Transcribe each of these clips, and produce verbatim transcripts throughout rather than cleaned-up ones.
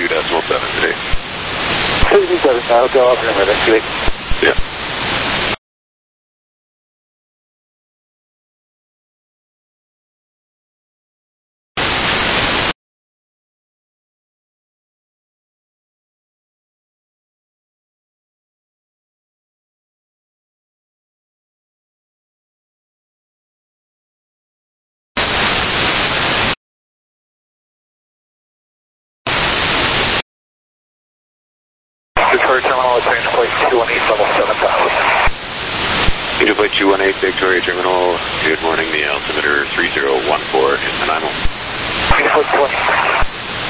two decimal seven today. fifty-seven, Hotel Affirmative, today. Yeah. Victoria Terminal, change plate two one eight, level seven thousand. Angel Flight two one eight, Victoria Terminal. Good morning, the altimeter three zero one four in Nanaimo. Angel Flight two one eight.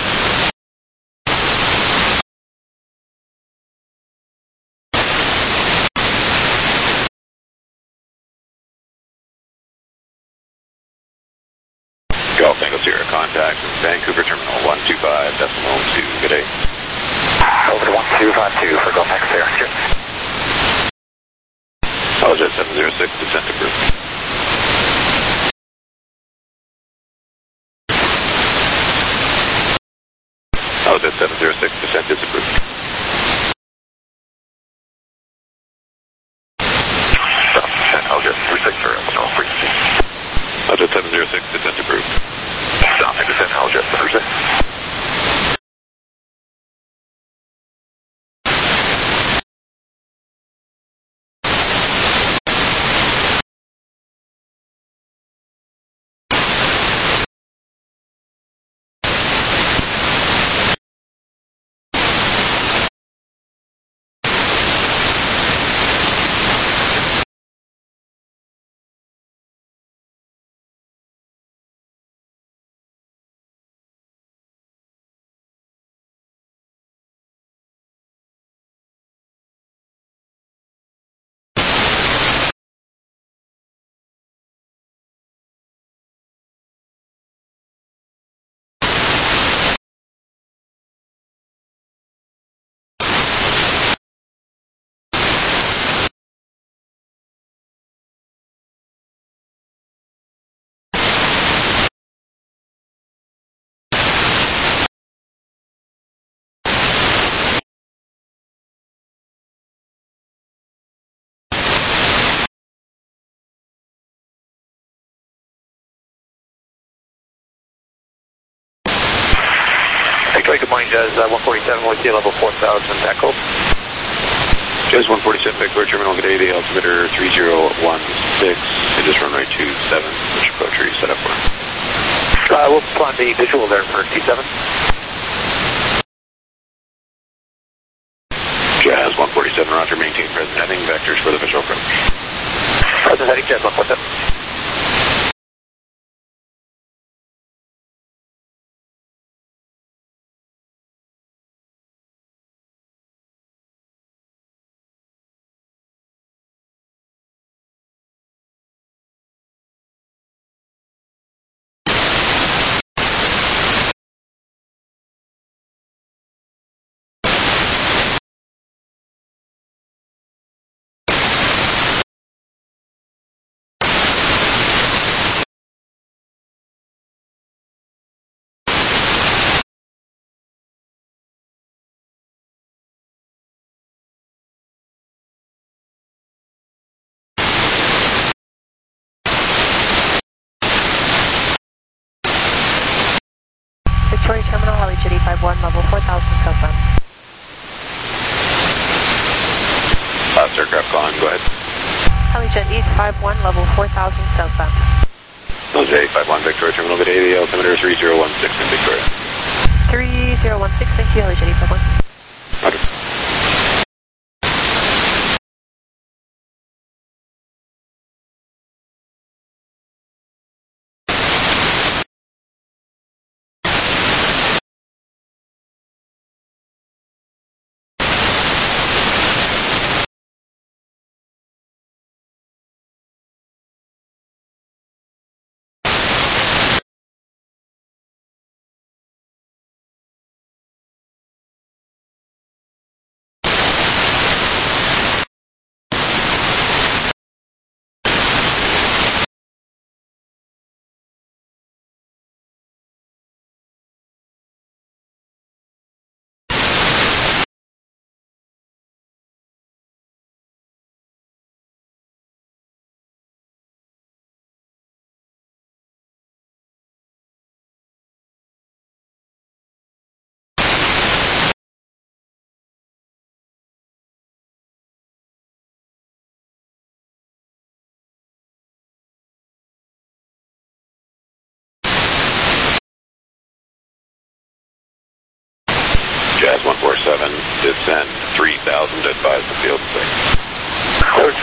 Golf Tango Sierra contact from Vancouver Terminal one two five decimal two. Good day. Over to one two five two for Golf Tango Sierra. Cheers. Apologize, seven zero six, descent approved. Apologize, seven zero six, descent is approved. Apologize, three six zero, no frequency. Apologize, seven zero six, descent approved. Stop and descent, apologize, Thursday. Good morning, Jazz uh, one forty-seven, with you, level four thousand, Echo. Jazz one forty-seven, Victoria Terminal, good day, the altimeter three zero one six, and just runway two seven, which approach are you set up for? Uh, we'll plan the visual there for T seven. Jazz one forty-seven, roger, maintain present heading, vectors for the visual approach. Present heading, Jazz one forty-seven. Victoria Terminal, Helijet eight five one, level four thousand southbound. Last aircraft calling, go ahead. Helijet eight five one, level four thousand southbound. Helijet eight five one, Victoria Terminal, good day, the altimeter three zero one six in Victoria. three zero one six, thank you, Helijet eight five one. Roger.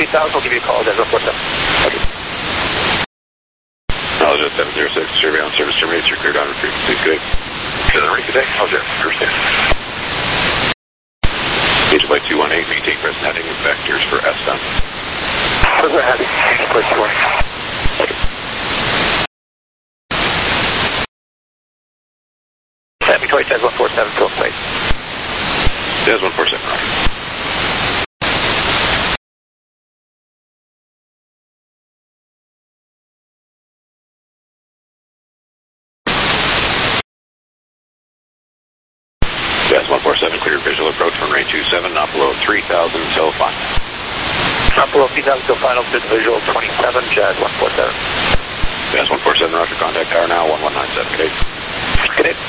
thousand, we'll give you a call, Jazz one four seven. Okay. Knowledge at seven zero six, surveillance service terminates, you're cleared on frequency, good. Good, I'm ready today. How's your first day? Agent flight two one eight, maintain present heading with vectors for S bound. Present heading, agent flight two one eight. San Detroit, Jazz one four seven, fill place. Jazz one four seven, right. Jazz one four seven, clear visual approach from range two seven, not below three thousand until final. Not below three thousand until final, good visual twenty-seven, Jazz one four seven. Jazz one four seven, roger, contact tower now, one one nine seven, good day. Good day.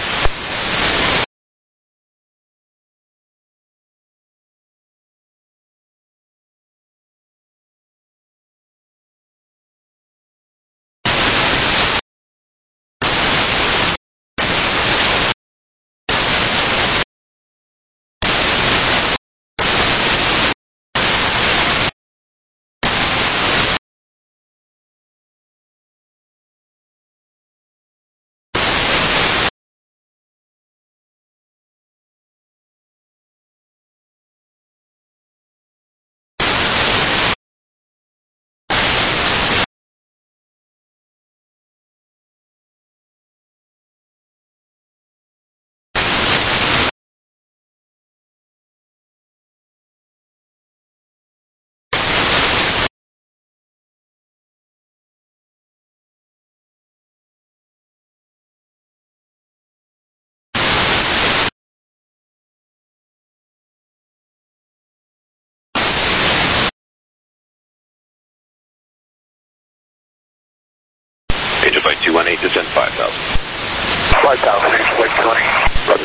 Agent flight two one eight, descend five thousand. five thousand, agent flight two one eight. Roger.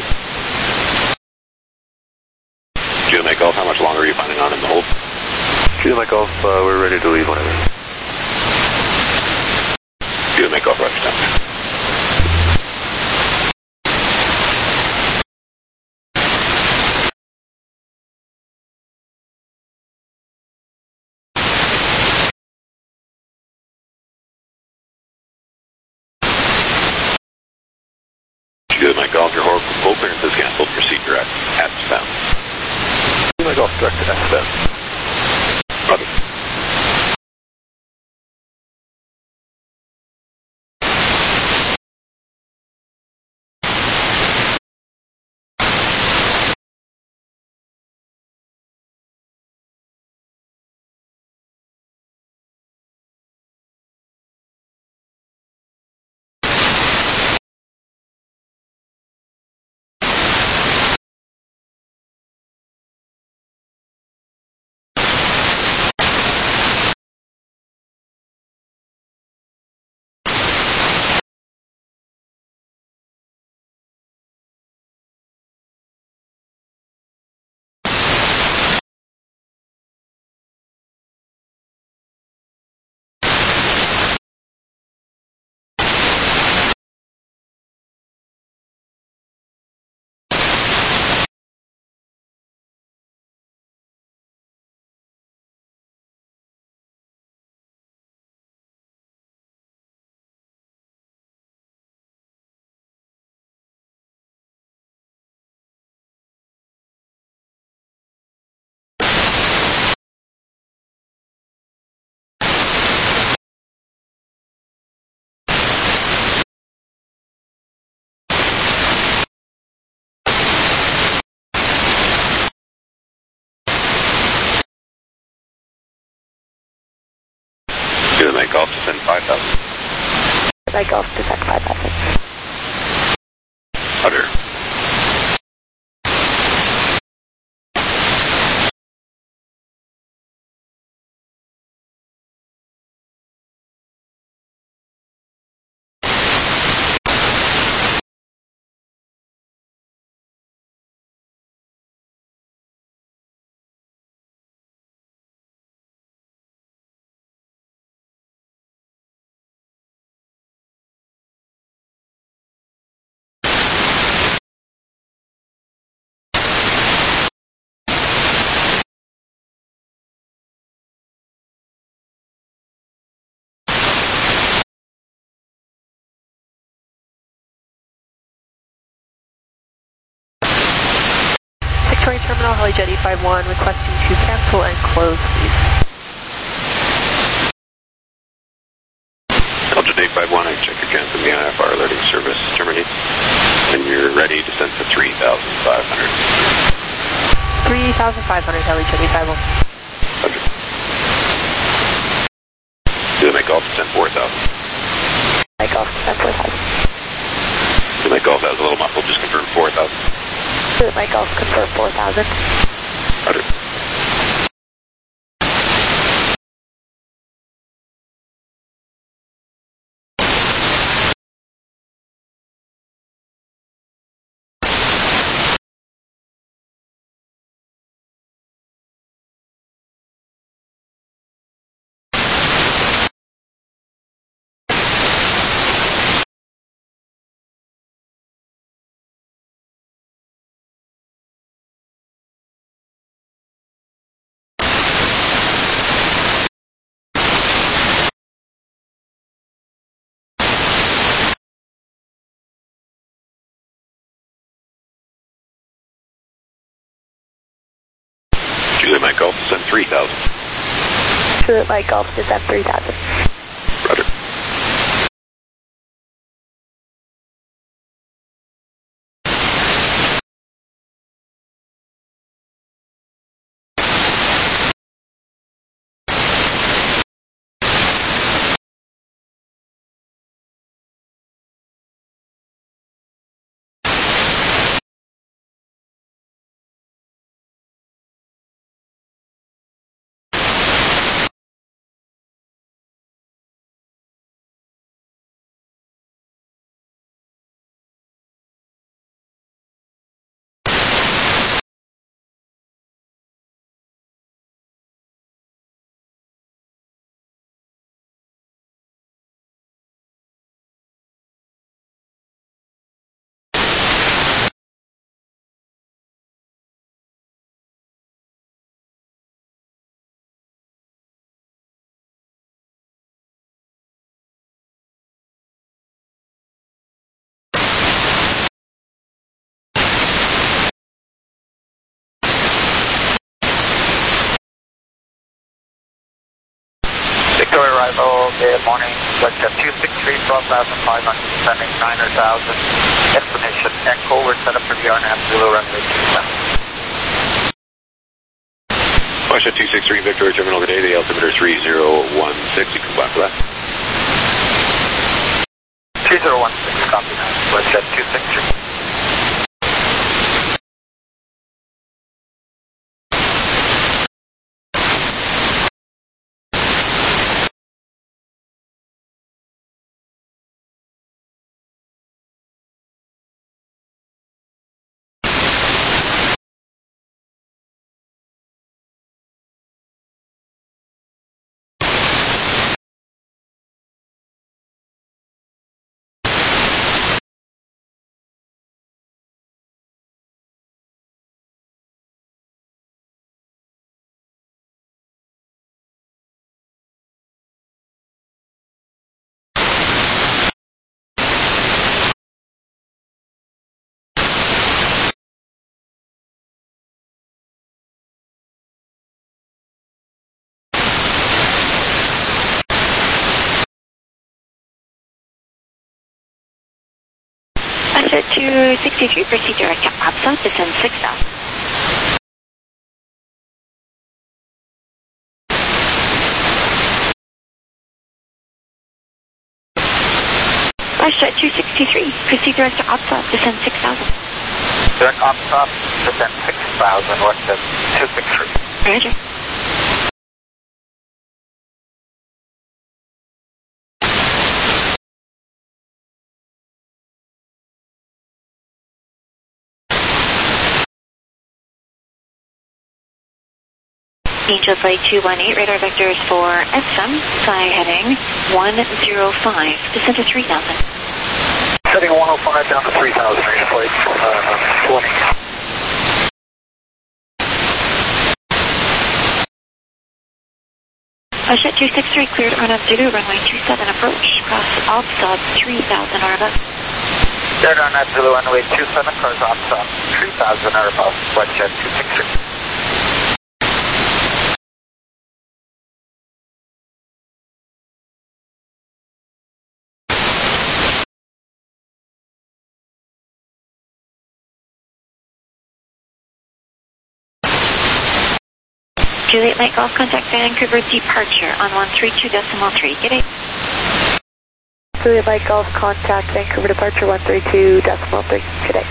Judo Mike Golf, how much longer are you planning on in the hold? Judo Mike Golf, uh, we're ready to leave whenever. Judo Mike Golf, roger, time. Judo Mike Golf, your hold full clearance is canceled. Proceed direct at bound. Judo Mike Golf, direct to S bound. Roger. Judo Mike Golf, descend five thousand. Mike Golf, descend five thousand. Roger. Terminal, Helijet eight five one, requesting to cancel and close, please. Helijet eight five one, I check your cancel the I F R alerting service terminates. And you're ready to send to three thousand five hundred. three thousand five hundred, Helijet eight five one. Roger. Do the make golf descent four thousand. Make golf descent four thousand. Do the make golf, that was a little muffled, just confirm four thousand. Do the make golf, confirm four thousand. Roger. Juliet Mike Golf, descend three thousand. Juliet Mike Golf, descend three thousand. Roger. Victoria arrival, good morning. Let's get two six three, twelve thousand five hundred, descending nine thousand. Information Echo, we're set up for V R N A V, Zulu runway two seven. Russia two six three, Victoria Terminal today, the altimeter three zero one six, you can block for that. three zero one six, copy that. Let's get two six three. Budget two sixty-three, proceed direct to Absa, descend six thousand. Flashjet two sixty-three, proceed direct to Absa, descend six thousand. Direct Absa, descend six thousand, what's the two six three? Roger. Angel Flight two one eight, radar vectors for S M, fly heading one zero five, descend to three thousand. Setting one oh five down to three thousand, Angel Flight uh, twenty. Jet two six three, cleared R N A V Zulu, runway two seven, approach, cross Alpha three thousand R N A V. Third on that Zulu runway two seven, cars off stop three thousand or above, WestJet two six three. Juliet Mike Golf, contact Vancouver departure on one three two decimal three. Get it? Juliet Mike Golf, contact Vancouver departure one three two decimal three. Today.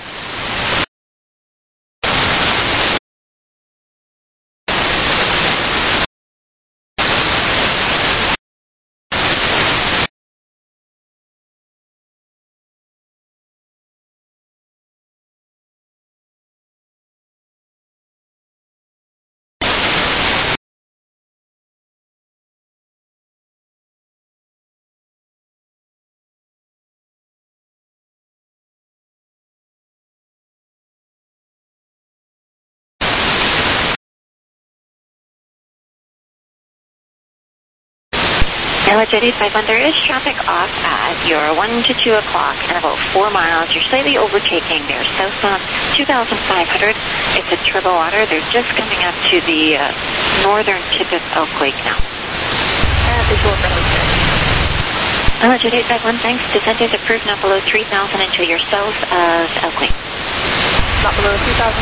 Jet eight five one, there is traffic off at your one to two o'clock and about four miles. You're slightly overtaking there, southbound two thousand five hundred. It's a turbo water. They're just coming up to the uh, northern tip of Elk Lake now. And visual friendly clear. Jet eight five one, thanks. Descended approved, not below three thousand until you're south of Elk Lake. Not below three thousand,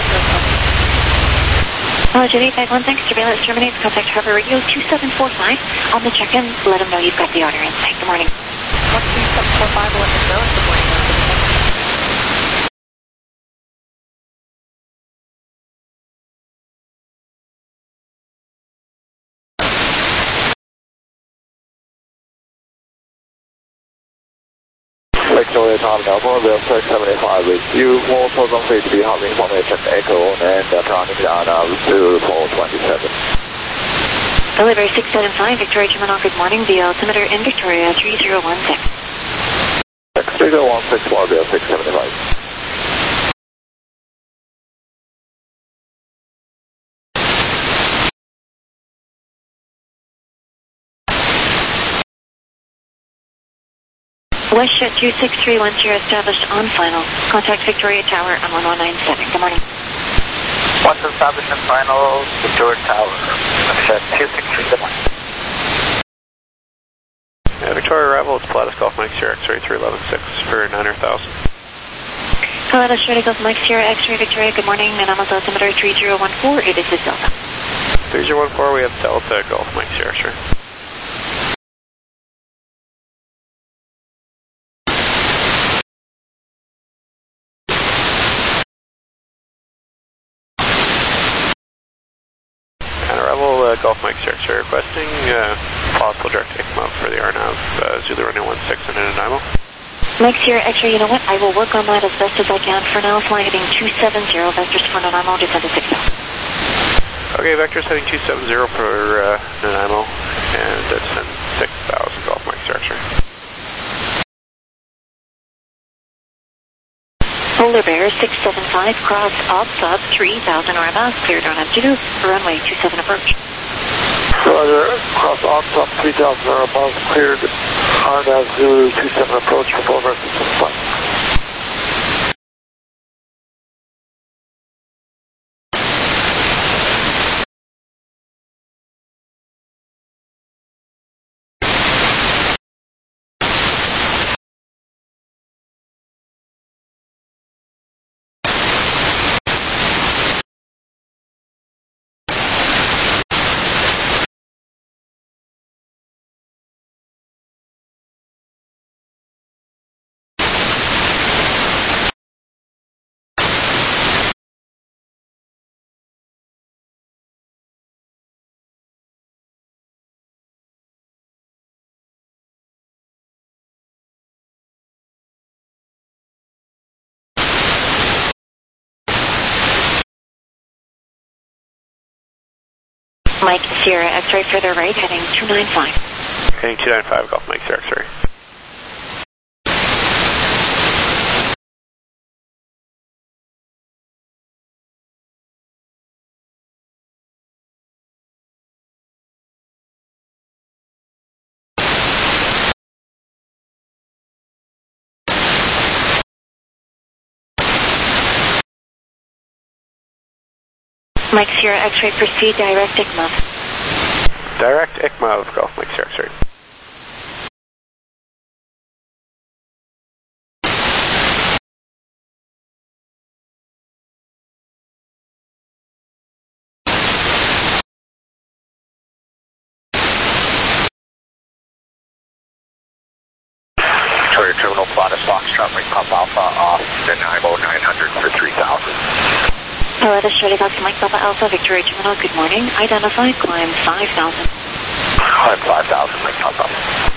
Jet eight five one, thanks. Surveillance terminates. Contact Harbor Radio two seven four five. On the check-in, let them know you've got the order in sight. Good morning. one two seven four five, let them know. Good morning. Lake Juliet, Tom Delta, Bill six seventy-five with you. Also don't need to be having information Echo and uh, turning down uh, to four twenty-seven. Delivery six seven five, Victoria Terminal, good morning. The altimeter in Victoria, three zero one six. three zero one six four, Bill six seventy-five. WestJet two six three one zero established on final. Contact Victoria Tower on one one nine seven. Good morning. Once established in final, Victoria Tower, WestJet two six three, good morning. Yeah, Victoria arrival, it's Pilatus Golf Mike Sierra X-ray three eleven six for nine hundred thousand. Pilatus Charlie Golf Mike Sierra X-ray Victoria, good morning. Anomalous altimeter three zero one four, it is Delta. three zero one four, we have Delta Golf Mike Sierra, sure. Golf Mike Sierra X-ray requesting uh, possible direct take out for the R NAV, uh, Zulu running one six and Nanaimo. Mike Sierra X-ray, you know what? I will work on that as best as I can. For now, flying heading two seven zero, vectors for Nanaimo, descend to six thousand. Okay, vectors heading two seven zero for uh, Nanaimo, and descend six thousand, Golf Mike Sierra X-ray. Polar Bear six seven five, cross off sub three thousand or above, cleared on Zulu, runway two seven approach. Roger, cross off top three thousand or above, cleared R NAV Zulu two seven approach for Polar Bear six seven five. Mike Sierra X-ray further right, heading two nine five. Heading two nine five, Golf Mike Sierra X-ray. Mike Sierra X-ray, proceed direct I C M O. Direct I C M O of Golf Mike Sierra X-ray. Victoria Terminal, Plata Foxtrot, Mike Papa Alpha off the nine oh nine hundred for three thousand. Hello, this is Charlie Fox, Mike Papa Alpha, Victoria Terminal, good morning. Identify, climb five thousand. Climb five thousand, Mike Papa Alpha.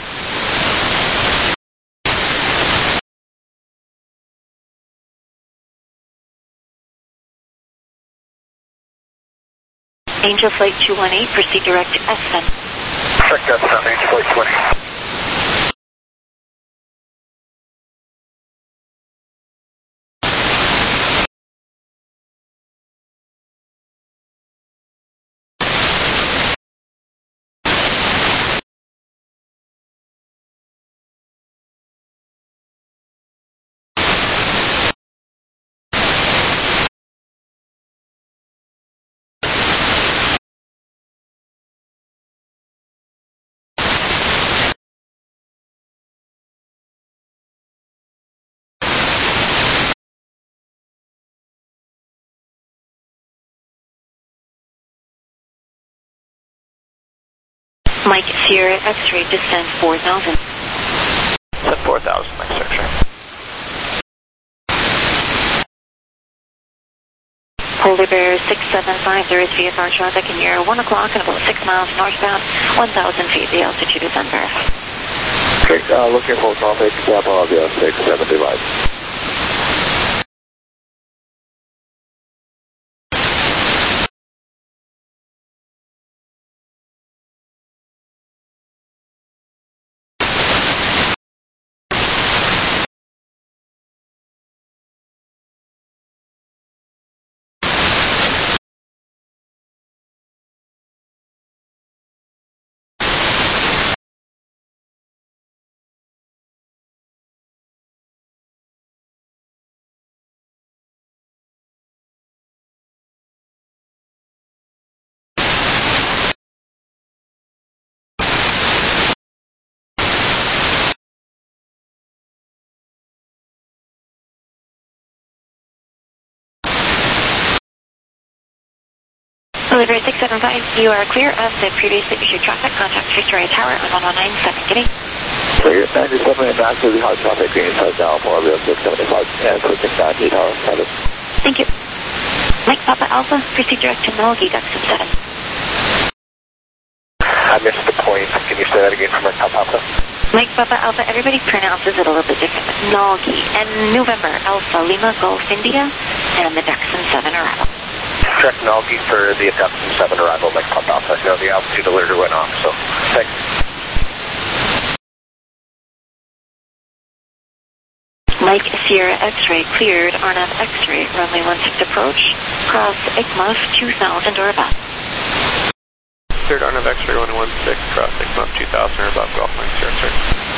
Angel Flight two one eight, proceed direct S seven. Direct S seven, Angel Flight two one eight. Mike Sierra X-ray, descend four thousand. Descend four thousand, Mike Sierra X-ray. Polar Bear six seven five, there is V F R traffic in your one o'clock and about six miles northbound, one thousand feet. The altitude is unverified. Okay, uh, looking for traffic, Kappa Via six seven device. Polar Bear six seven five, you are clear of the previously issued traffic. Contact Victoria Tower on one one nine seven. Getting. Clear ninety-seven and massively high traffic green side now, Polar Bear six seventy-five, and switching ninety tower status. Thank you. Mike Papa Alpha, proceed direct to Milwaukee, Duxton seven. I missed the point. Can you say that again for Mike Papa Alpha? Mike Papa Alpha, everybody pronounces it a little bit different. Milwaukee and November Alpha Lima Golf India and the Duxton seven arrival. Direct Nalgi for the Duxton seven arrival, Mike Papa Alpha. No, the altitude alert went off, so thanks. Mike Sierra X-ray cleared, R N F X-ray, runway one six approach, cross I C M O two thousand or above. Cleared R N F X-ray one one six, cross I C M O two thousand or above, Golf Mike Sierra X-ray.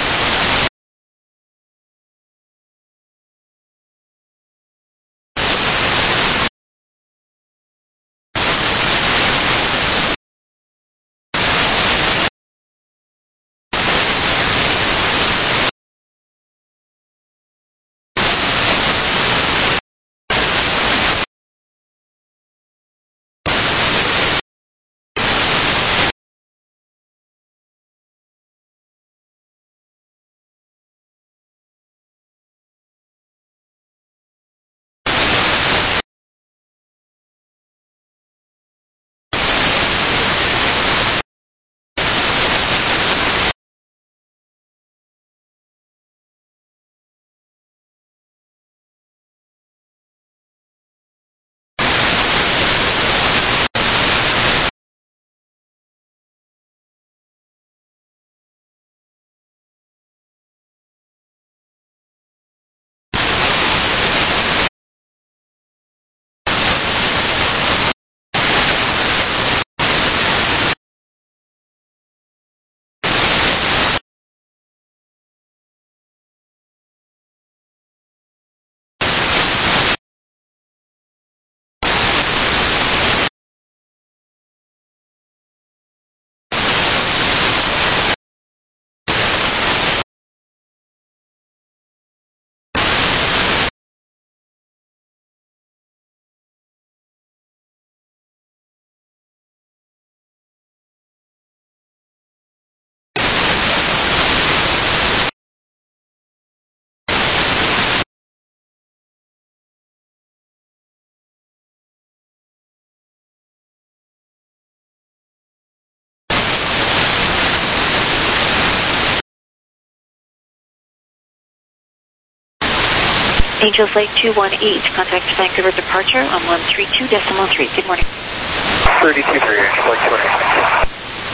Angels Lake two one eight, contact Vancouver departure on one three two decimal three. Good morning. thirty-two three, Angels Lake two one eight.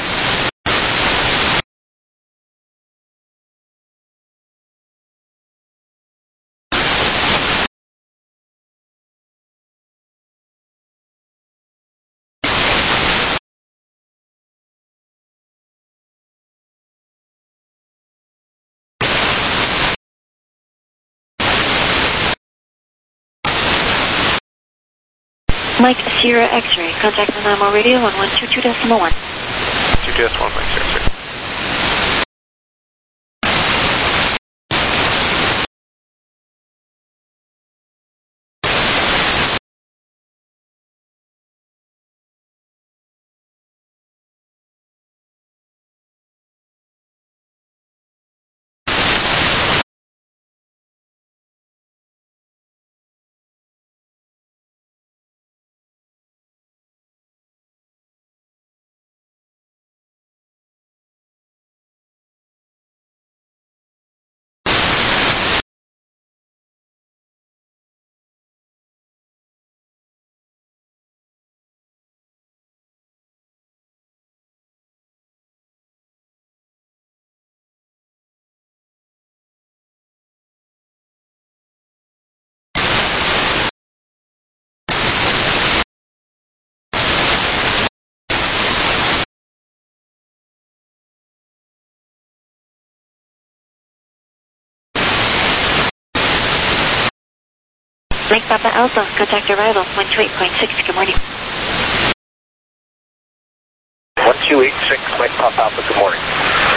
Mike Sierra X-ray, contact Nanaimo radio on one two two decimal one. two two decimal one, Mike Sierra. Mike Papa Alpha, contact arrival one two eight point six. Good morning. one two eight six, Mike Papa Alpha, good morning.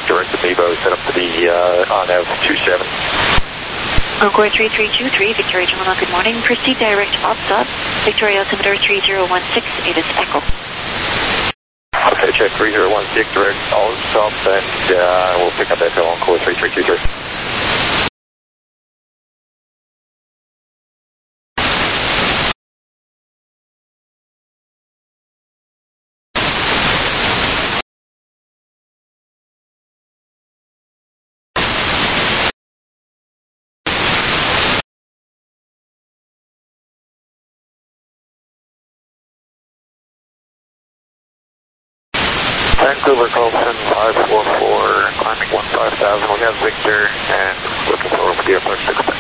direct to Nebo, set up to be uh, on F two seven. Encore three three two three, Victoria Terminal, good morning. Proceed direct off-stop, Victoria altimeter three zero one six, it is Echo. Okay, check three zero one six, direct off-stop, and uh, we'll pick up Echo on Encore three three two three. Vancouver, Colson, five four four, climbing one five thousand, we have Victor, and looking forward to the approach to expect.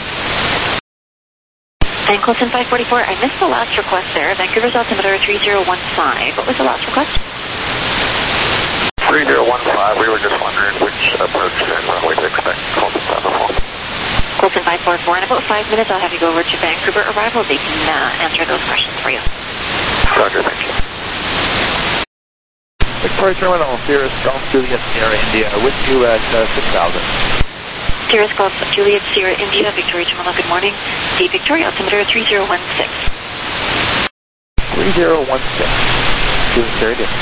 And Colson five forty-four, I missed the last request there. Vancouver's altimeter three zero one five. What was the last request? three zero one five, we were just wondering which approach and runway to expect. Colson five four four. Colson five forty-four, in about five minutes I'll have you go over to Vancouver arrival. They can uh, answer those questions for you. Roger, thank you. Victoria Terminal, Cirrus Golf Juliet Sierra India, with you at uh, six thousand. Cirrus Golf Juliet Sierra India, Victoria Terminal, good morning. The Victoria altimeter three zero one six. three zero one six. Juliet Sierra India.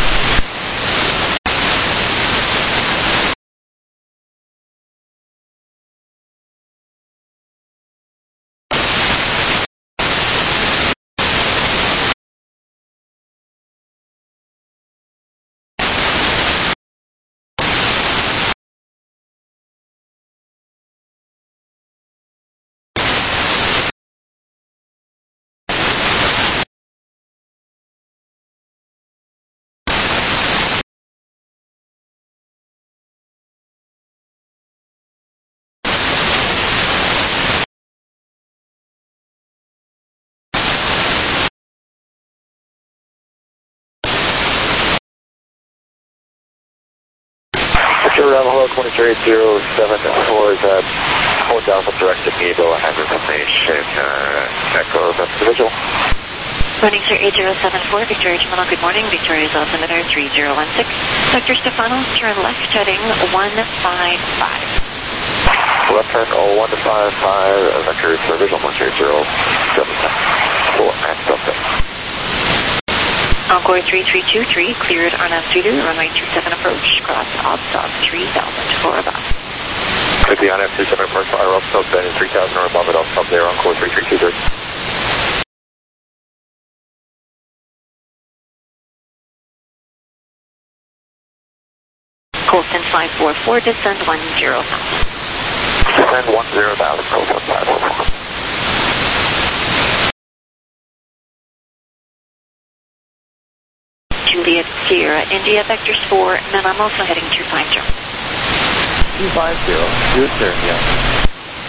Hello, twenty-three eight zero seven four is at hold down from direct to Nebo, and information, uh, Echo, that's the visual. Running Sir eight zero seven four, Victoria Terminal, good morning. Victoria's altimeter three zero one six. Vector Stefano, turn left heading one five five. Left turn oh one to five five, vector for visual one three zero seven four, and something. Encore three three two three, cleared Arnav Zulu, runway two seven approach, cross off-stop three thousand for above. Could be on F two seven approach, fire off-stop, then three thousand or above it, off-stop there, Encore three three two three. Colson five four four, descend one zero thousand. Descend one zero thousand, Colson five four four. Juliet Sierra India, vectors four, and then I'm also heading two five zero. two five zero, Juliet Sierra India.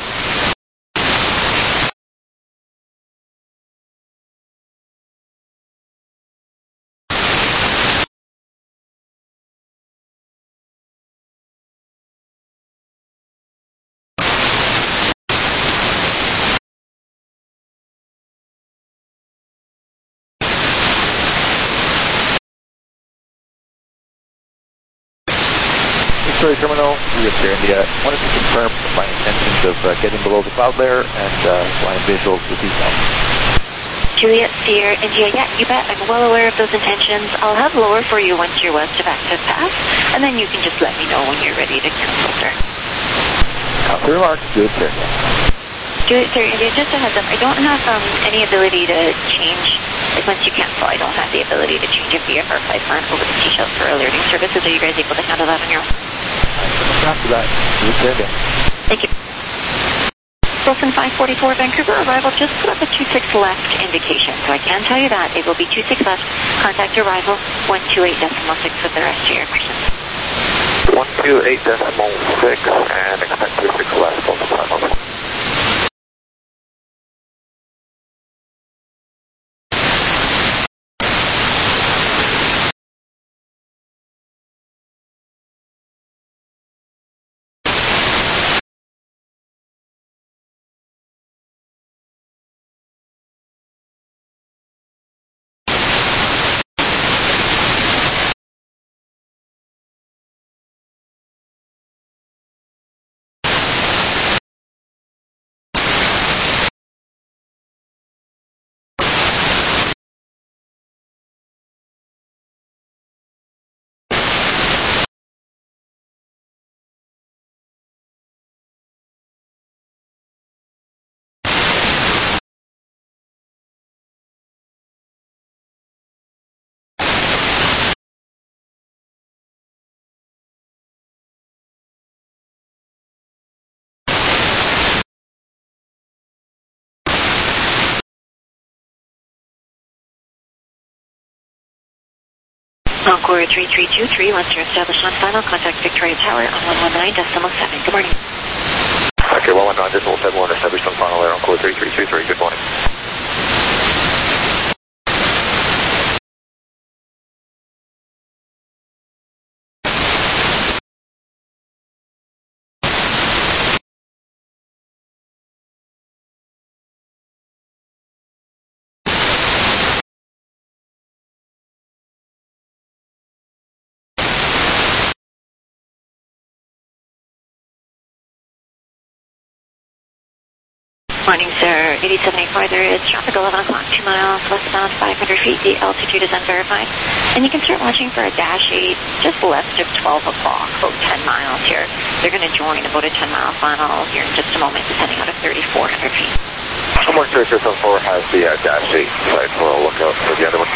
Victoria Terminal, Juliet Sierra India. Wanted to confirm my intentions of uh, getting below the cloud layer and uh, flying visuals with these now. Juliet Sierra India, yeah, you bet. I'm well aware of those intentions. I'll have lower for you once you're west of access pass, and then you can just let me know when you're ready to cancel, sir. Copy remarks, Juliet Sierra India. Juliet Sierra India, just a heads up, I don't have um, any ability to change, like once you cancel, I don't have the ability to change your V F R flight plan over to T-Shelf for alerting services. Are you guys able to handle that on your own? After that, Juliet Sierra India. Thank you. Wilson five forty-four, Vancouver arrival, just put up a two six left indication, so I can tell you that. It will be two six left, contact arrival, one two eight decimal six with the rest of your questions. one two eight decimal six, and expect two six left, Wilson five forty-four. Encore three three two three, once you're established on final, contact Victoria Tower on one one nine decimal seven. Good morning. Okay, one one nine decimal seven, one established on final air, Encore three three two three, good morning. Morning, sir. eighty seventy-four, there is traffic eleven o'clock, two miles westbound, five hundred feet. The altitude is unverified. And you can start watching for a dash eight just left of twelve o'clock, about ten miles here. They're going to join about a ten mile final here in just a moment, descending out of thirty-four hundred feet. One three two seven four has the uh, dash eight side for a lookout for the other one.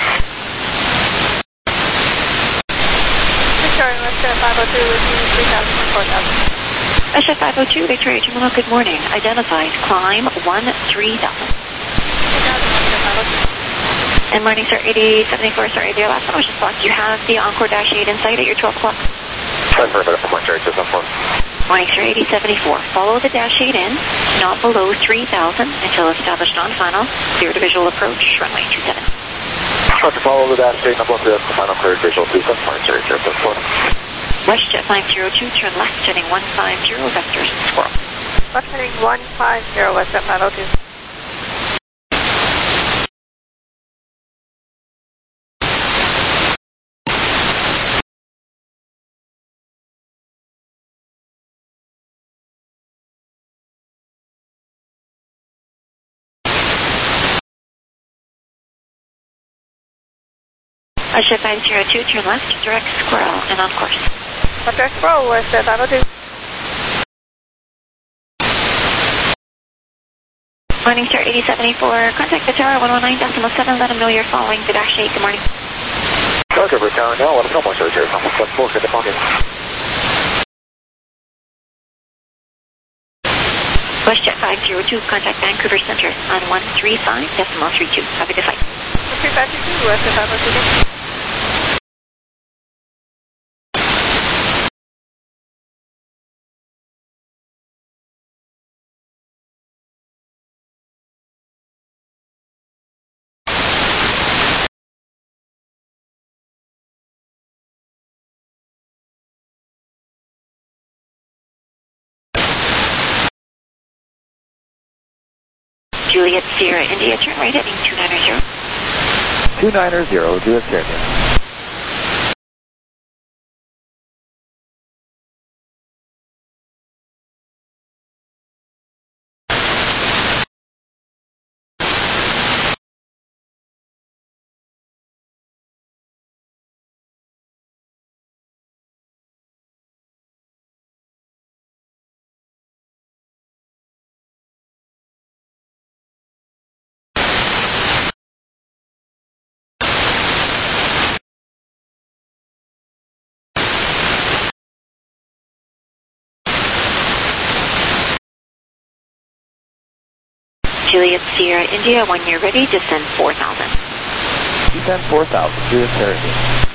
Victoria, Western five oh two, looking three thousand to four thousand. S F five oh two, Victoria Terminal, good morning. Identified, climb one three thousand. And morning, sir, eighty seventy-four, sorry, the last one was just blocked. You have the Encore Dash eight in sight at your twelve o'clock. Time for a minute, one three two seven four. Morning, sir, eighty seventy-four. Follow the Dash eight in, not below three thousand until established on final. Clear to visual approach, runway two seven. Try to follow the dash eight, number three, final cleared visual two seven, one three two seven four. WestJet five zero two, turn left, heading one five zero, vectors, squirrel. Left heading one five zero, WestJet five oh two. WestJet five zero two, turn left, direct squirrel, and on course. Direct squirrel, WestJet five oh two. Morning, sir, eighty seventy-four. Contact the tower, one one nine decimal seven. Let them know you're following the Dash eight. Good morning. Okay, we're tower now, let us know more search here, number seven four, get the phone in. WestJet five zero two, contact Vancouver Centre on one three five decimal three two. Have a good flight. three five two two, WestJet five oh two. Juliet Sierra India, turn right heading two nine zero. two nine zero, do it, Sierra. Juliet Sierra India, when you're ready, descend four thousand. Descend four thousand, do it, Sierra.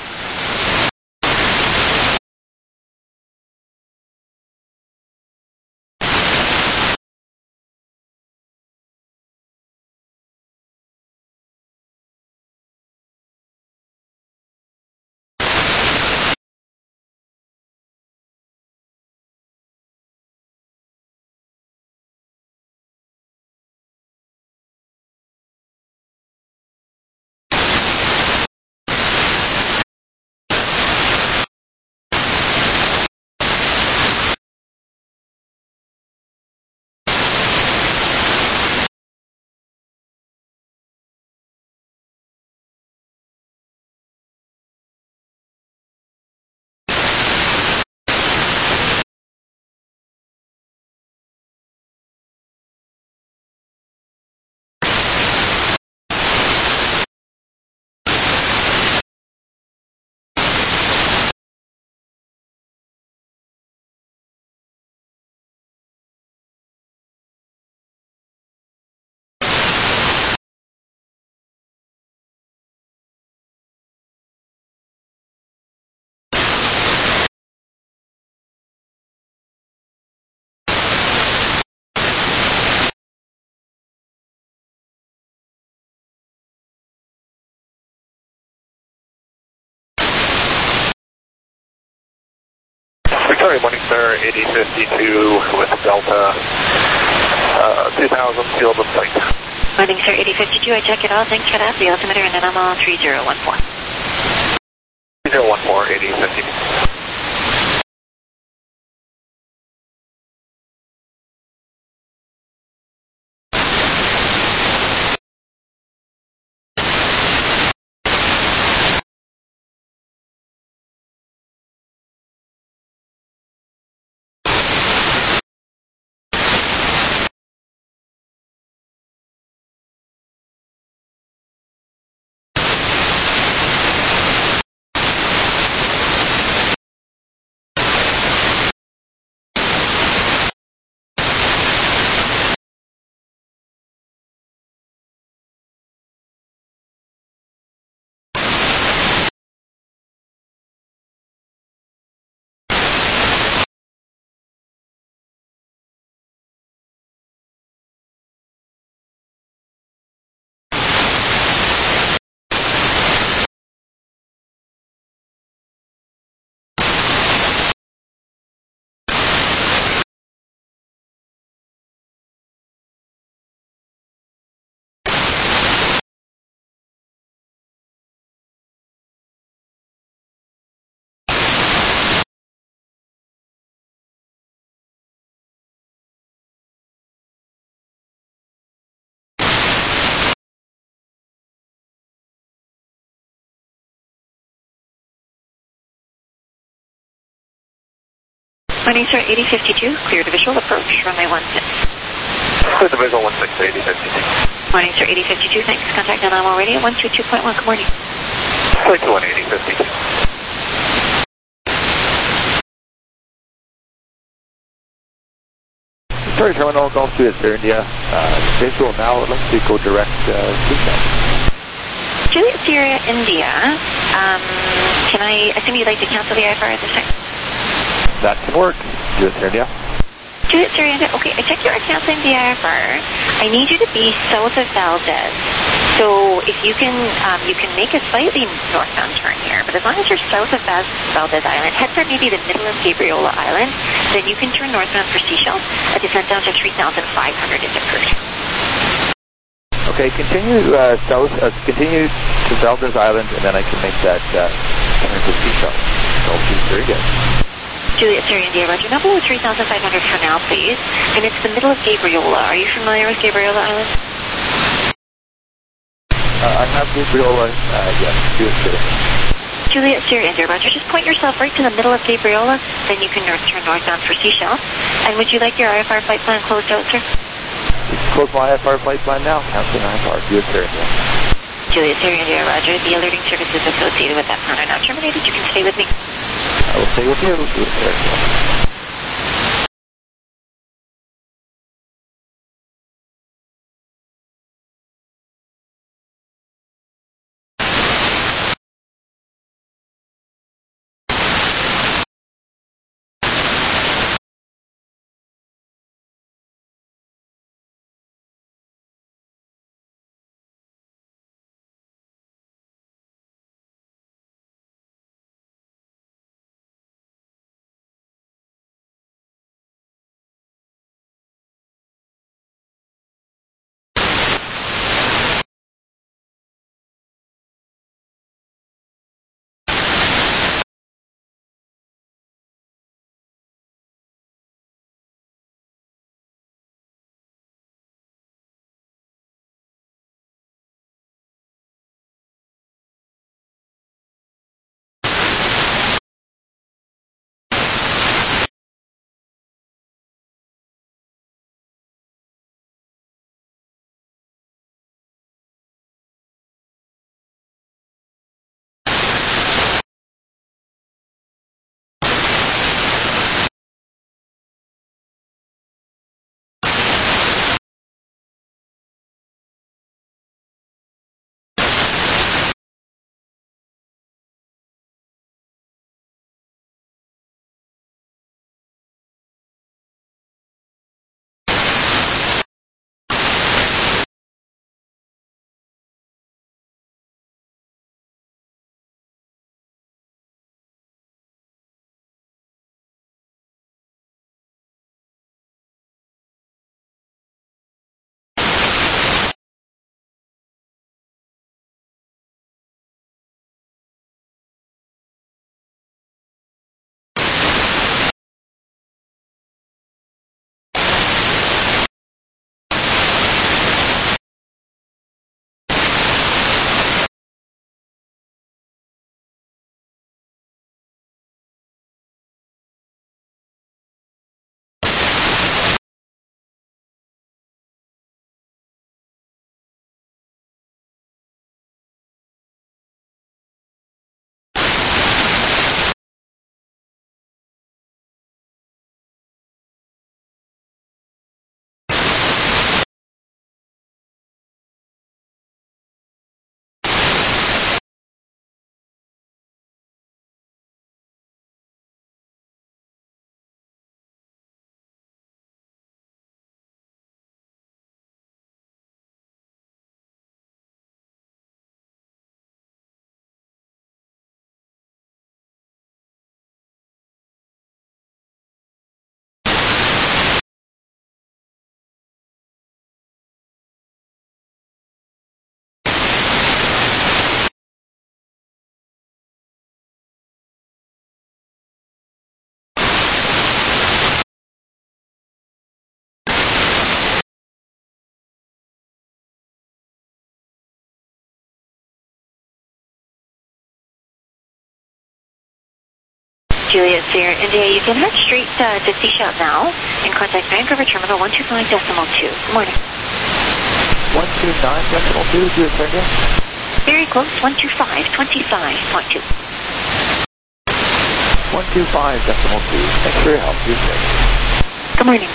Sorry, morning sir, eighty fifty-two with Delta, uh, two thousand, field of sight. Morning sir, eighty fifty-two, I check it all, thanks for that, the altimeter and animal three zero one four. three zero one four, eighty fifty. Morning sir, eighty fifty-two, clear to visual approach, runway one six. Clear to visual one six, eighty fifty-two. Morning sir, eighty fifty-two, thanks, contact and animal radio one two two point one, good morning. Clear to one, eighty fifty-two. Sorry, Terminal, Golf two, it's Air India. Uh, visual now, I'd like to go direct uh, descent. Juliet Sierra, India, um, can I assume you'd like to cancel the I F R at this time? That can work. Juliet Sierra India. Juliet Sierra, India, okay, I checked you are canceling the I F R. I need you to be south of Valdez. So if you can, um, you can make a slightly northbound turn here, but as long as you're south of Val- Valdez Island, head for maybe the middle of Gabriola Island, then you can turn northbound for Seychelles. A descent down to three thousand five hundred is approved. Okay, continue uh, south, uh, continue to Valdez Island, and then I can make that uh, turn to Seychelles. Golf two, very good. Juliet Sierra, India, Roger. Number three thousand five hundred for now, please. And it's the middle of Gabriola. Are you familiar with Gabriola Island? Uh, I have Gabriola, uh, yes, Juliet Sierra. Juliet Sierra, India, Roger. Just point yourself right to the middle of Gabriola, then you can north turn northbound for Seychelles. And would you like your I F R flight plan closed out, sir? Close my I F R flight plan now. Canceling I F R, Juliet Sierra, India. Juliet Sierra, India, Roger. The alerting services associated with that plan are now terminated. You can stay with me. I will stay with you, Juliet Sierra, India. Juliet Sierra India, you can head straight uh, to C SHOP now and contact Vancouver Terminal one two five decimal two. Good morning. one two nine decimal two, do it, India. Very close, one two five, twenty-five point two. one two five decimal two. Thanks for your help. You're safe. Good morning.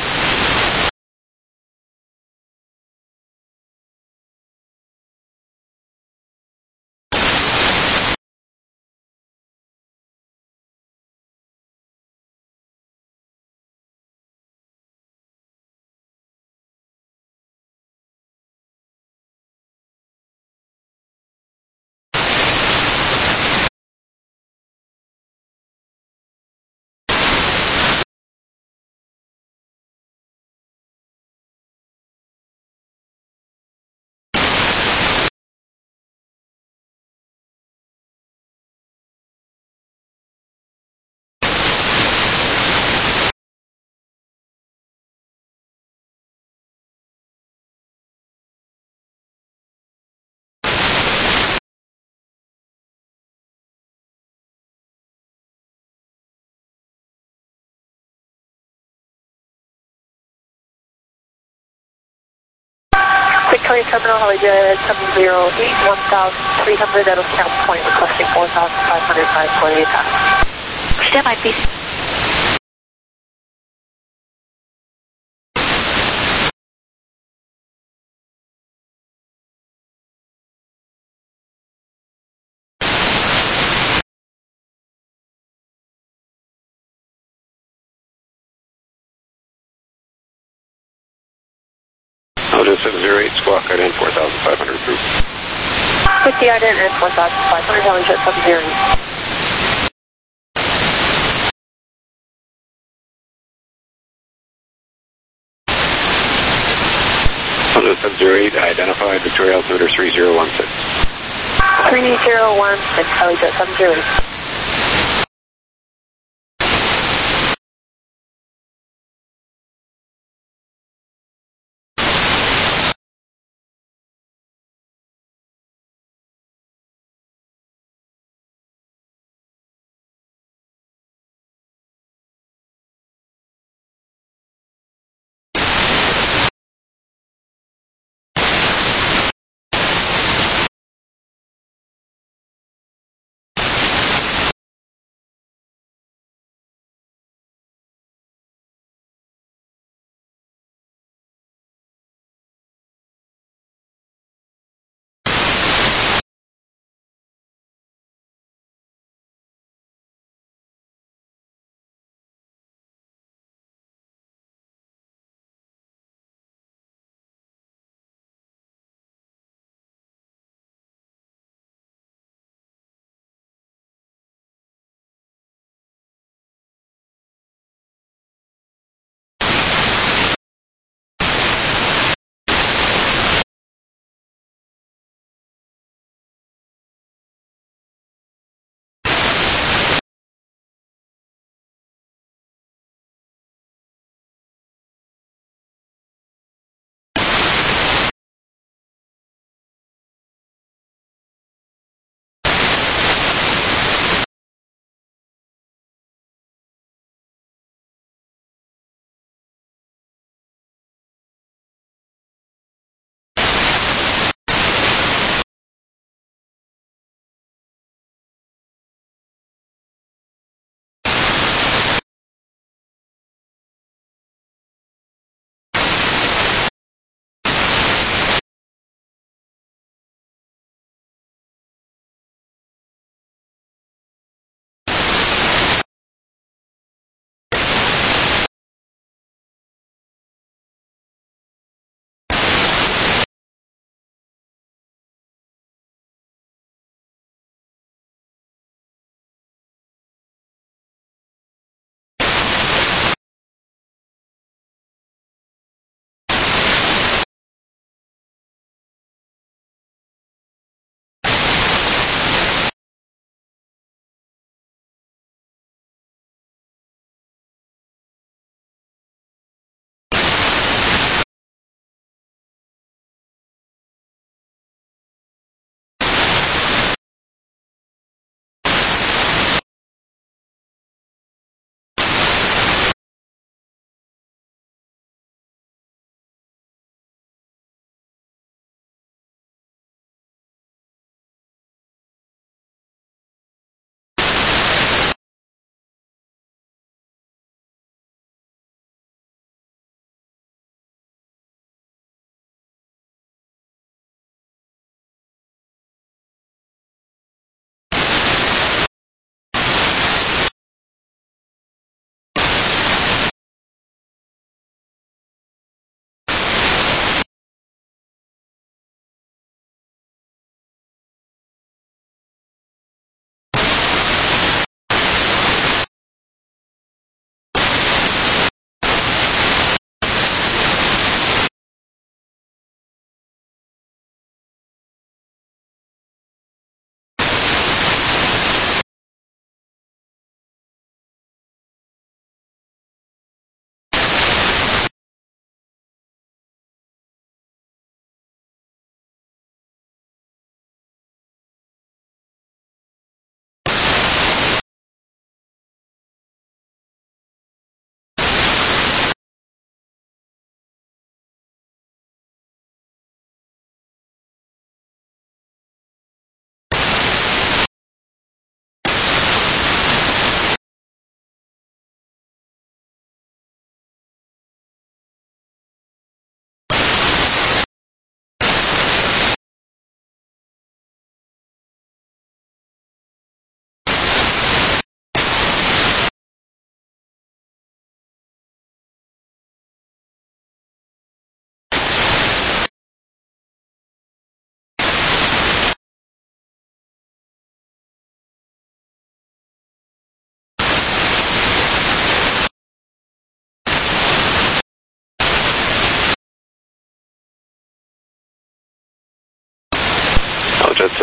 Victoria Terminal, Hollywood seven zero eight, one thousand three hundred, that'll count point, requesting four thousand five hundred nine point eight times. Stand by, please. Aldo seven zero eight, squawk right in four thousand five hundred approved. fifty I D N and four thousand five hundred, Hollywood seven zero eight. Aldo seven zero eight, identified Victoria altimeter three zero one six. three zero one six, Hollywood seven zero eight.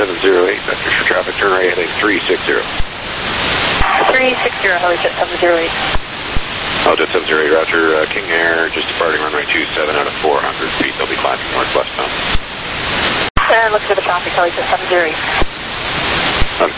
seven zero eight, vectors for traffic, turn right heading three six zero. three six zero, Helijet seven zero eight. Helijet seven zero eight, roger, uh, King Air, just departing runway two seven out of four hundred feet, they'll be climbing northwest bound. And look for the traffic, Helijet seven zero eight. Okay.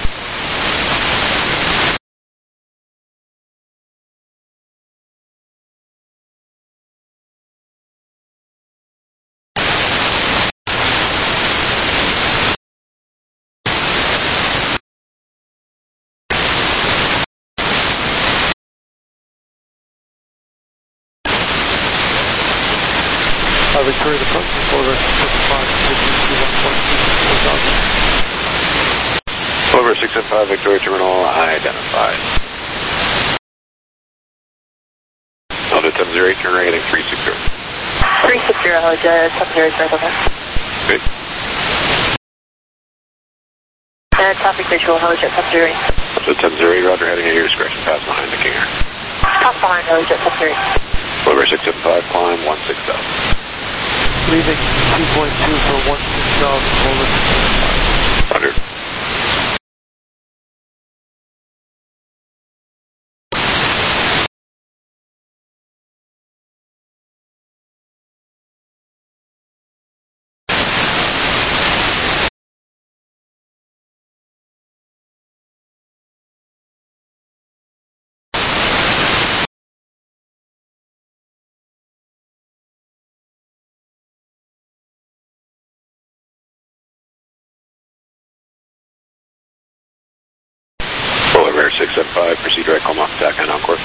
Uh, Victoria departure for the five, Over six seven five, Victoria Terminal identified. Helijet seven zero eight, turn right heading three six zero. three six zero, Helijet seven zero eight, right over. Good. And traffic visual, Helijet seven zero eight. Helijet seven zero eight, roger, heading at your discretion, pass behind the King Air. Pass behind, Helijet seven zero eight. Over six seven five, climb one six thousand. leaving two point two for one six thousand, over. Roger. six seven five, proceed direct, call off attack and encore.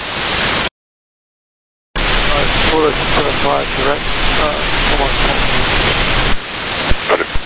Uh, Florida six seven five, direct, uh, come on. Roger.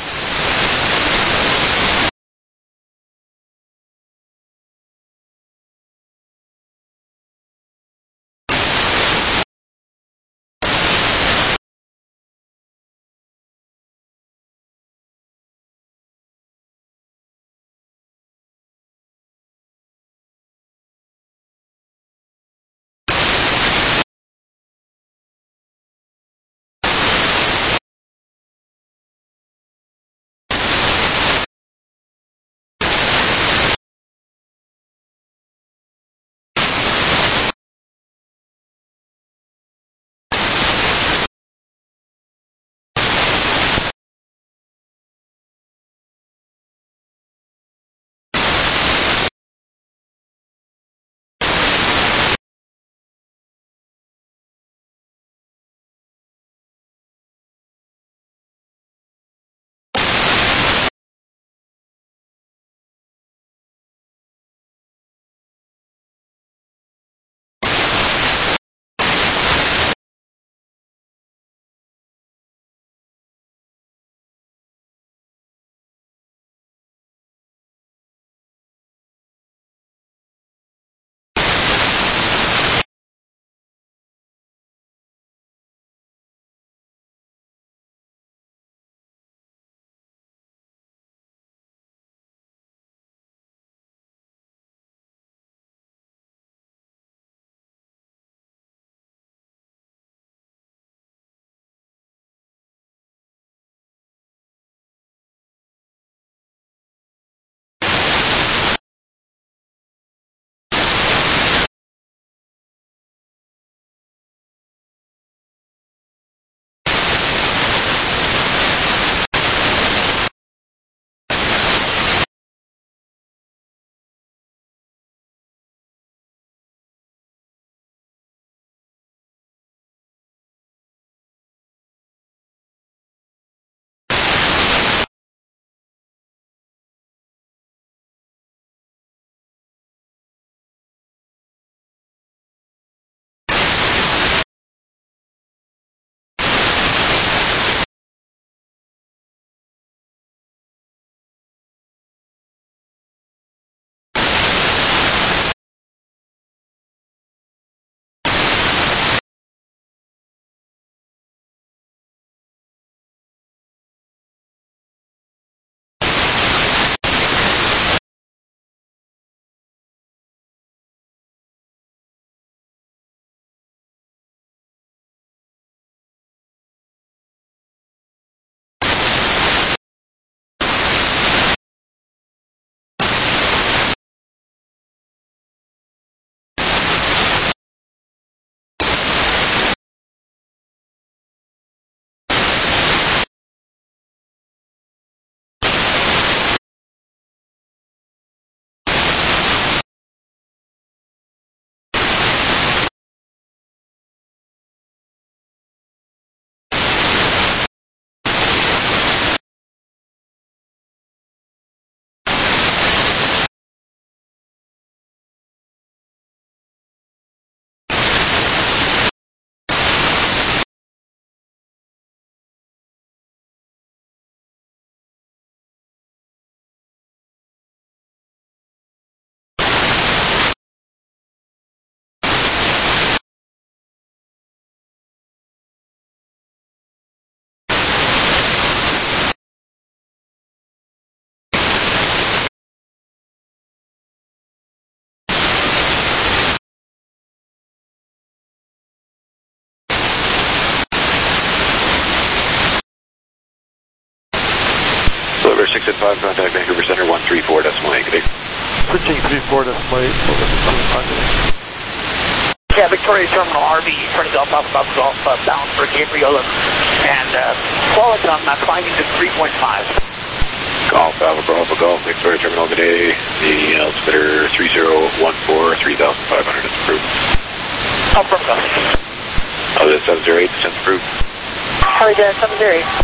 six at five, contact Vancouver Center, one three four decimal eight. Good day. Switching three four decimal eight, over to Yeah, Victoria Terminal R V, turning Golf Alpha Golf Golf, uh, bound for Gabriel, and uh, Qualitum uh, climbing to three point five. Golf Alpha Golf Golf, Victoria Terminal, good day. The altimeter three zero one four, three thousand five hundred is approved. Confirm, go. Other seven zero eight, descent approved. Helijet seven zero eight.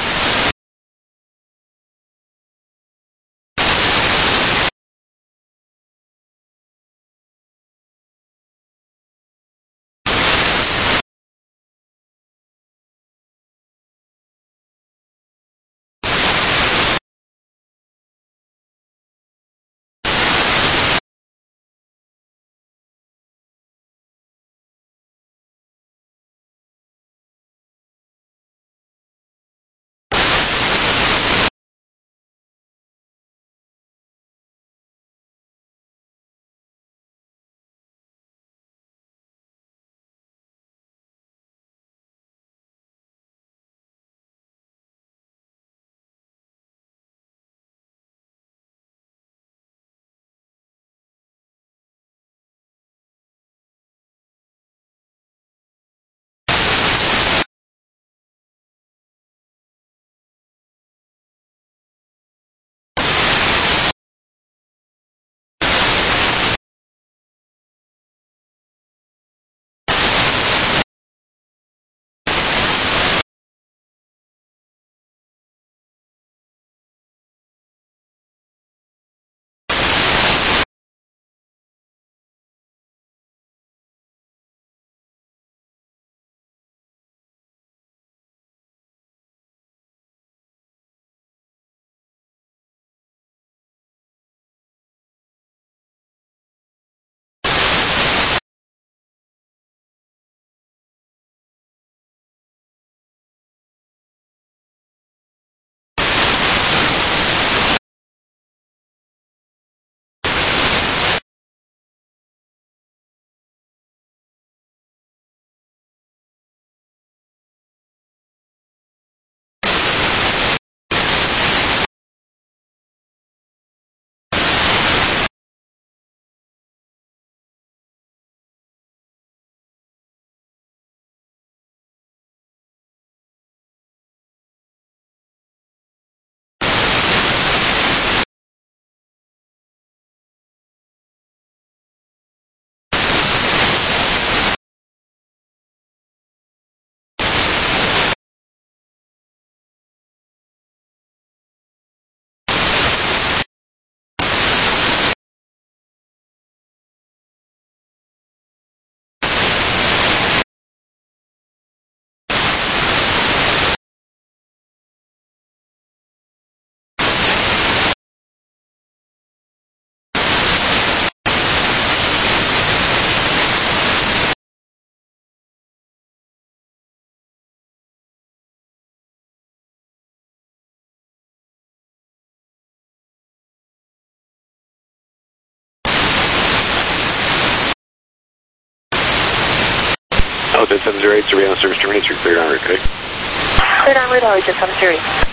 Helijet seven zero eight, surveillance service terminates, you're cleared en route, good day. Cleared en route, Helijet seven zero eight.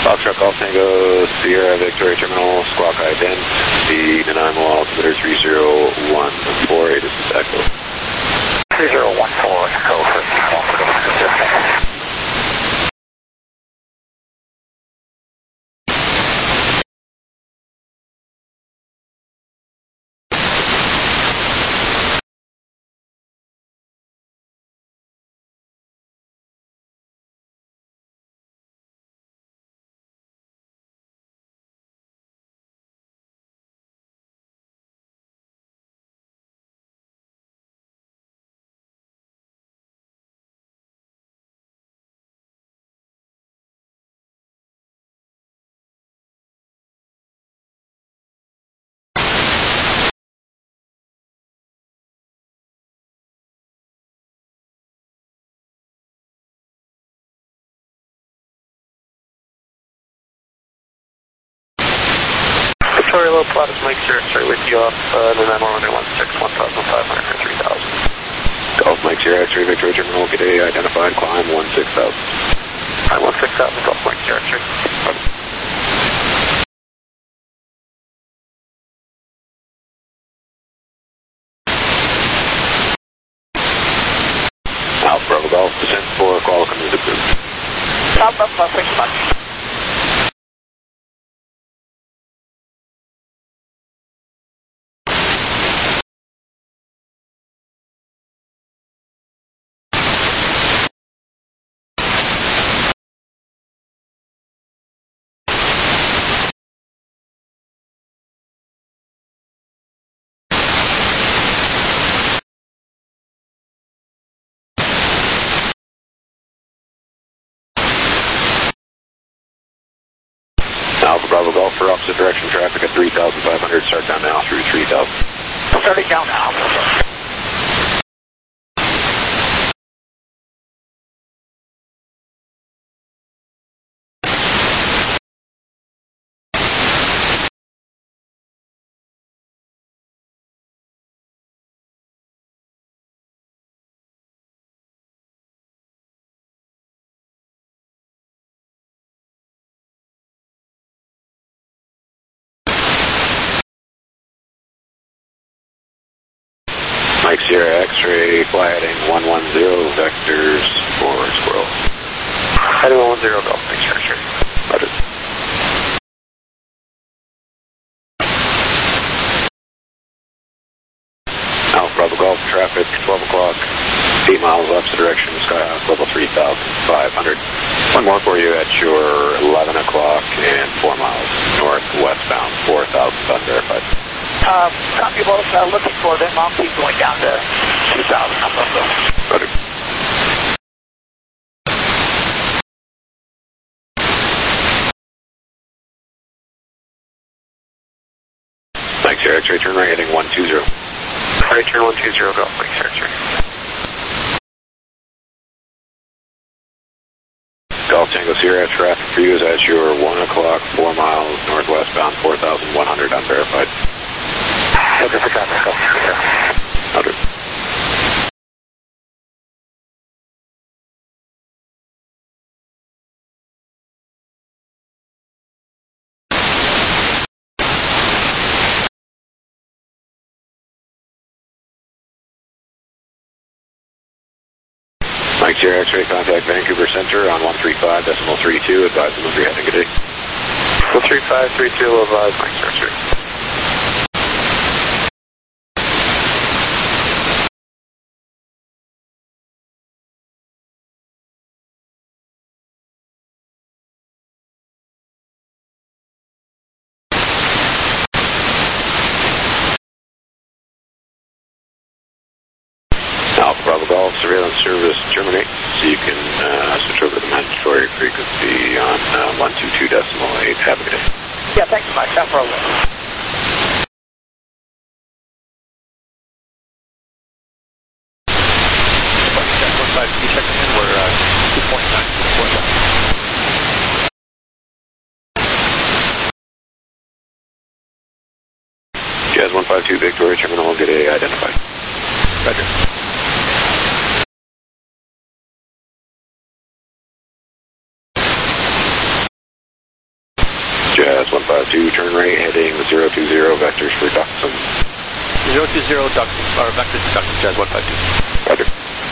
Foxtrot Golf Tango, Sierra Victoria Terminal, Squawk Ident, the Nanaimo altimeter three zero one four, this is Echo. three zero one four, Echo for Pacific. Victoria Low Plot is Mike Sierra X-ray with you off uh, Nanaimo runway one six, one thousand five hundred for three thousand. Golf Mike Sierra X-ray Victoria Terminal, good day, identified, climb one six thousand. Climb one six thousand, Golf Mike Sierra X-ray. Alpha Bravo Golf, descent for Qualicum is approved. Alpha Bravo, thanks so much. Alpha Bravo Golf for opposite direction traffic at three thousand five hundred, start down now through three thousand. Starting down now. Mike Sierra X-ray, fly heading one one zero, vectors for Squirrel. Heading one one zero, Golf Mike Sierra X-ray. Roger. Alpha Bravo Golf, traffic twelve o'clock, eight miles opposite direction, Skyhawk level three thousand five hundred. One more for you at your eleven o'clock and four miles north westbound, four thousand unverified. Uh, copy both, uh, looking for them. I'll keep going down to two thousand. Roger. Mike Sierra X-ray, turn right heading one two zero. Right, turn one two zero, Golf Mike Sierra X-ray. Golf Tango Sierra, traffic for you is at your one o'clock, four miles northwestbound, four thousand one hundred unverified. Okay, for traffic, Golf Sierra. Roger. Mike Sierra X-ray, contact Vancouver Center on one three five decimal three two, advise delivery heading good day. one three five three two, advise Mike Sierra X-ray. Alpha Bravo Golf, surveillance service terminate, so you can uh, switch over to the mandatory frequency on uh, one two two decimal eight. Have a good day. Yeah, thanks so much. No problem. Jazz one five two Victoria Terminal, good day, identified. Roger. five two, turn right, heading zero two zero, vectors for Duxton. zero two zero, Duxton, or vectors for Duxton, Jazz one five two. Roger.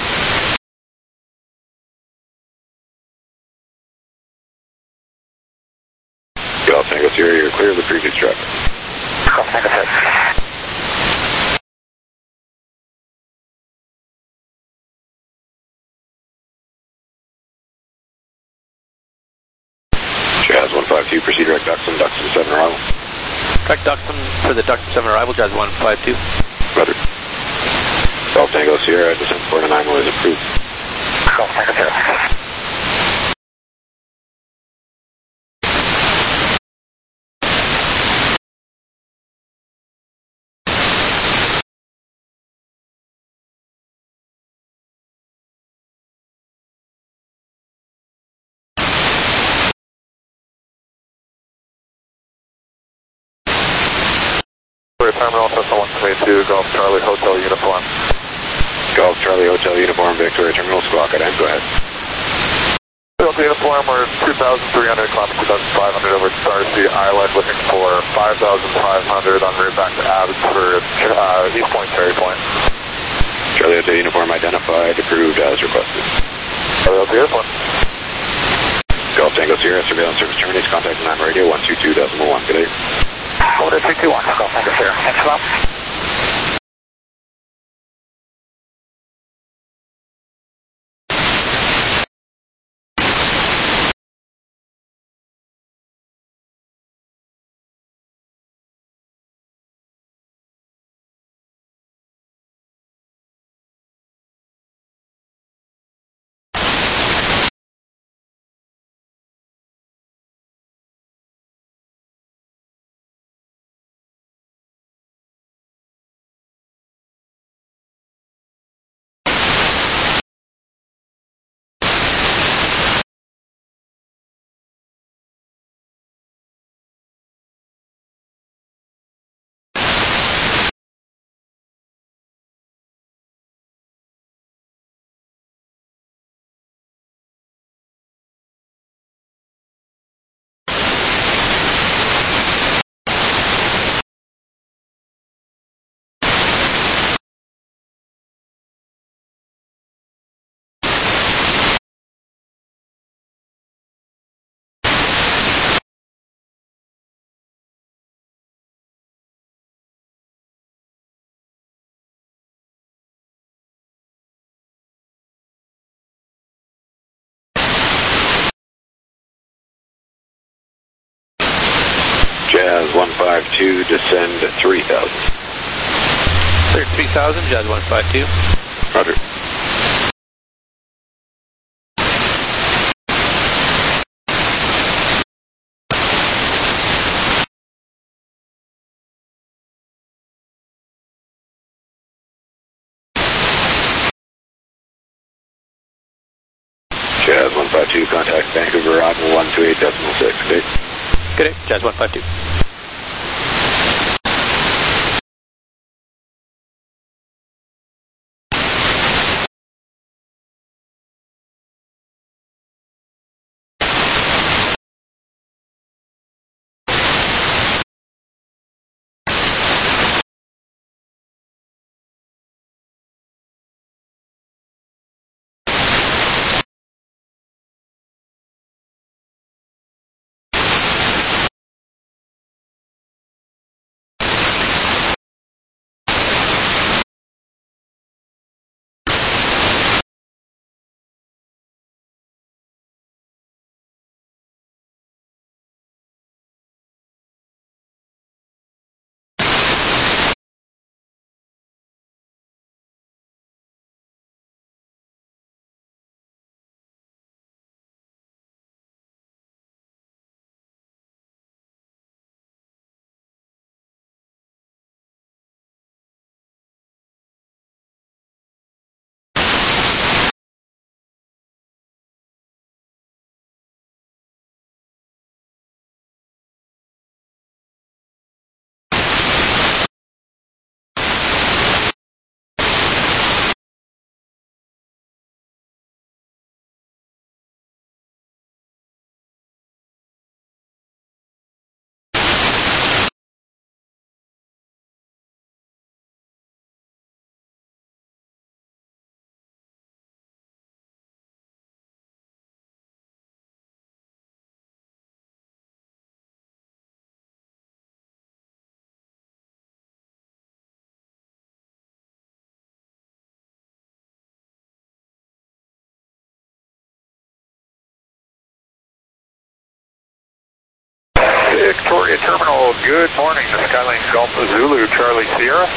Golf Tango Sierra, you're clear of the previous traffic. Golf Tango Sierra. Jazz one five two, proceed direct Duxton, Duxton seven arrival. Direct Duxton for the Duxton seven arrival, Jazz one five two. Roger. Golf Tango Sierra, descent four to nine is approved. Golf Tango Sierra. Terminal System one twenty-two, Golf Charlie Hotel Uniform. Golf Charlie Hotel Uniform, Victoria Terminal, squawk at end, go ahead. Delta Uniform, we're two thousand three hundred, climbing two thousand five hundred over Starsea Island, looking for five thousand five hundred on route back to Abbotsford, uh, East Point, Ferry Point. Charlie Hotel Uniform identified, approved as requested. Charlie Hotel Uniform. Golf Tango Sierra, surveillance service terminates, contact nine radio one two two decimal one, good day. Order three two one, Golf Tango Sierra. Thanks a lot. Jazz one five two, descend three thousand. Clear three thousand, Jazz one five two. Roger. Jazz one five two, contact Vancouver Rotten one two eight decimal six, okay? Good day, Jazz one five two. Victoria Terminal, good morning. The Skylane Golf Zulu, Charlie Sierra.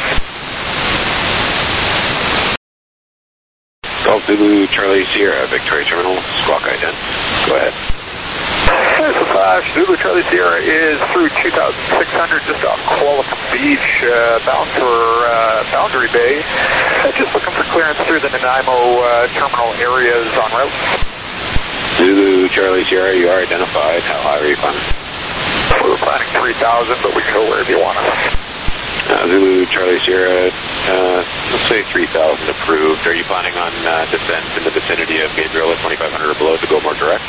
Golf Zulu, Charlie Sierra, Victoria Terminal, squawk ident. Go ahead. There's the flash. Zulu Charlie Sierra is through two thousand six hundred just off Qualicum Beach, uh, bound for uh, Boundary Bay. Uh, just looking for clearance through the Nanaimo uh, terminal areas en route. Zulu Charlie Sierra, you are identified. How high are you planning? We're planning three thousand, but we can go wherever you want us. Uh, Zulu Charlie Sierra, uh, let's say three thousand approved. Are you planning on uh, descent in the vicinity of Gabriel at twenty-five hundred or below to go more direct?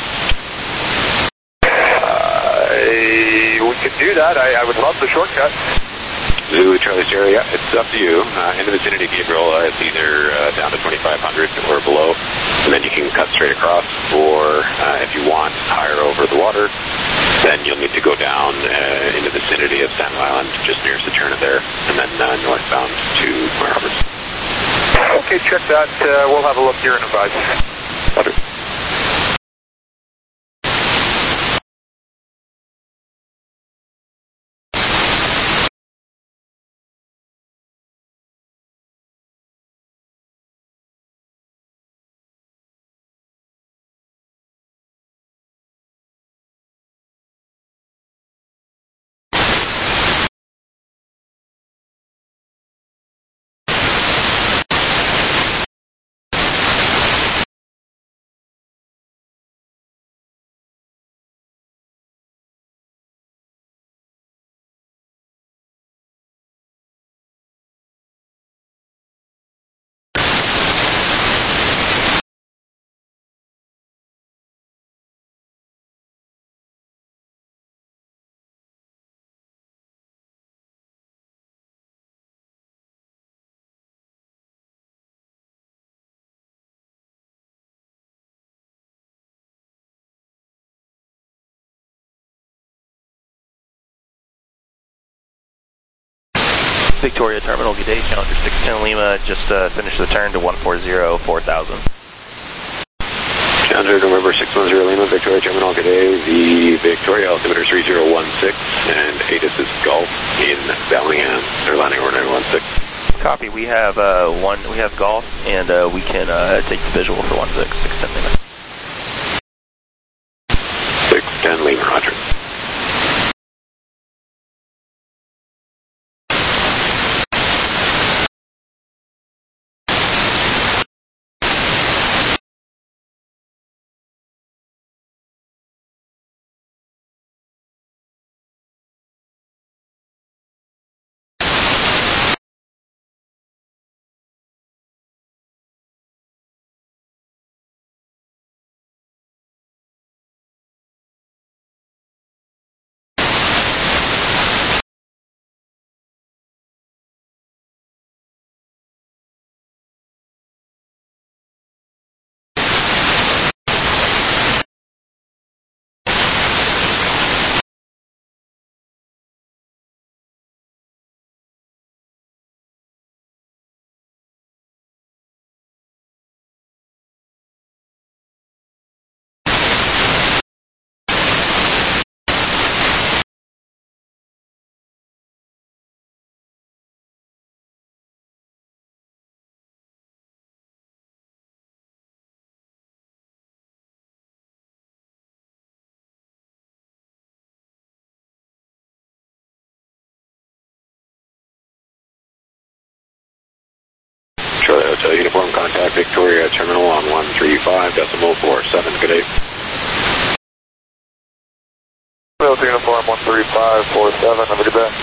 We could do that. I, I would love the shortcut. Zulu Charlie Sierra, yeah, it's up to you. Uh, in the vicinity of Gabriel, uh, it's either uh, down to twenty-five hundred or below, and then you can cut straight across, or uh, if you want higher over the water, then you'll need to go down uh, in the vicinity of Salmon Island, just nearest the turn of there, and then uh, northbound to Point Roberts. Okay, check that. Uh, we'll have a look here and advise. Roger. Victoria Terminal, good day, Challenger six ten Lima, just uh, finished the turn to one four zero, four thousand. Challenger November six one zero Lima, Victoria Terminal, good day. The Victoria altimeter three zero one six, and A T I S is Golf in Bellingham. They're landing over nine one six. Copy, we have uh, one, we have Golf, and uh, we can uh, take the visual for one six, six ten Lima. six ten Lima, roger. Charlie Hotel Uniform, contact Victoria Terminal on one three five decimal four seven. Good day. Hotel Uniform one three five four seven. Have a good day.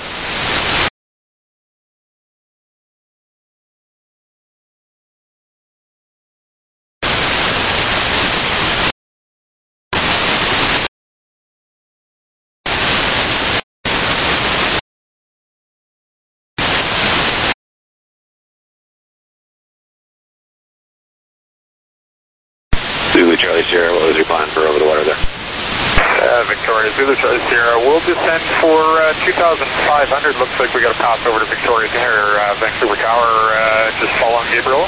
Zulu Charlie Sierra, what was your plan for over the water there? Uh, Victoria, Zulu Charlie Sierra, we'll descend for uh, two thousand five hundred. Looks like we got to pass over to Victoria here, uh, Vancouver Tower, uh, just following Gabriel.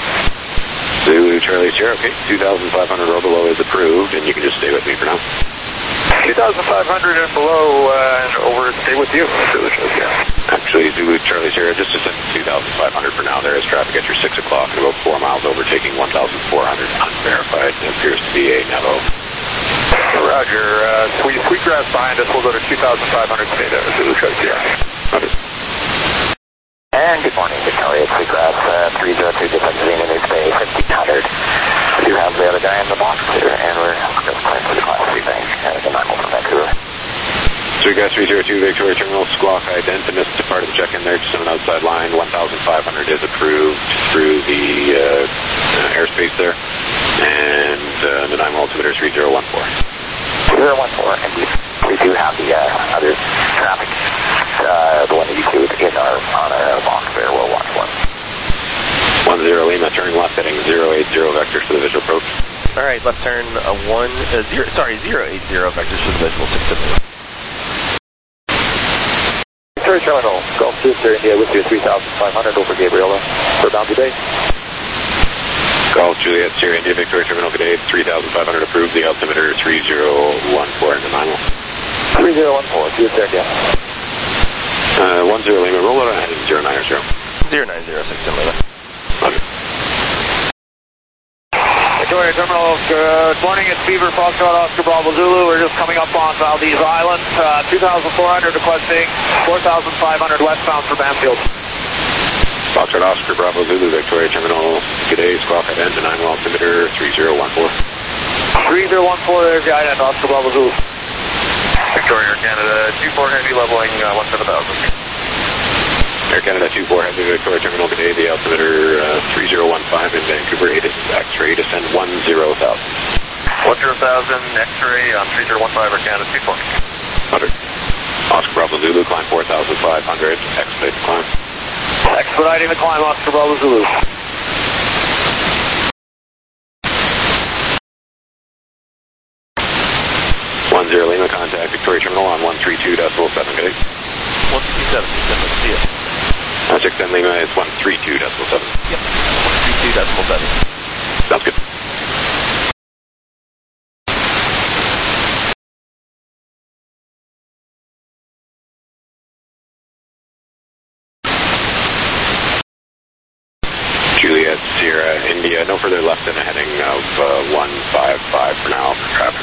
Zulu Charlie Sierra, okay, two thousand five hundred or below is approved, and you can just stay with me for now. two thousand five hundred and below, uh, and over, stay with you. Zulu Charlie Sierra. Actually, Zulu Charlie Sierra, just descend to two thousand five hundred for now. There is traffic at your six o'clock and about four miles overtaking one thousand four hundred, unverified. It appears to be a Nevo. Roger, uh, sweet, sweet grass behind us. We'll go to two thousand five hundred, stay there. Zulu Charlie Sierra. Roger. And good morning, Victoria, Sweetgrass, uh, three zero two, descending in East Bay, fifteen hundred. We do have the other guy in the box here, and we're just playing for the Class C thing, and it's a nine from Vancouver. Sweetgrass three zero two, Victoria Terminal, squawk ident, and missed the part of the check-in there, just on an outside line. one thousand five hundred is approved through the uh, uh, airspace there, and uh, the nine altimeter is three zero one four. three zero one four, and we, we do have the uh, other traffic, uh, the one that you queued in our, on our box there. We'll watch one. one zero Lima, turning left, heading zero eight zero vectors for the visual approach. All right, left turn uh, one uh, zero. Sorry, zero eight zero vectors for the visual six seven. Victoria Terminal, Gulf two, India with you, three thousand five hundred over Gabriola for Boundary Bay. Golf Juliet Sierra India Victoria Terminal, good day, three thousand five hundred approved. The altimeter three zero one four in the nine one. three zero one four, see you there again. Uh, one zero Lima, roll out ahead in zero nine zero. zero nine zero six seven Lima. Roger. Victoria Terminal, good morning. It's Beaver Foxtrot Oscar Bravo Zulu. We're just coming up on Valdez Island. Uh, two thousand four hundred requesting four thousand five hundred westbound for Banfield. Foxtrot Oscar Bravo Zulu Victoria Terminal, good day, squawk ident, and nine altimeter three zero one four. three zero one four, there's the ident, Oscar Bravo Zulu. Victoria, Canada, two four heavy leveling uh, one seven thousand. Air Canada two four heavy Victoria Terminal, good day, the altimeter uh, three zero one five in Vancouver, eight is X-ray, descend one zero thousand. one zero thousand, X-ray on three zero one five, Air Canada two four. Roger. Oscar Bravo Zulu, climb four thousand five hundred, expedite the climb. Expediting the climb, Oscar Bravo Zulu. one zero Lima, contact Victoria Terminal on one three two decimal seven, good day. one two seven, see ya. Uh, six ten Lima, it's one three two decimal seven. Yep, one three two decimal seven. Sounds good. Juliet Sierra India, no further left than a heading of uh, one five five for now for traffic.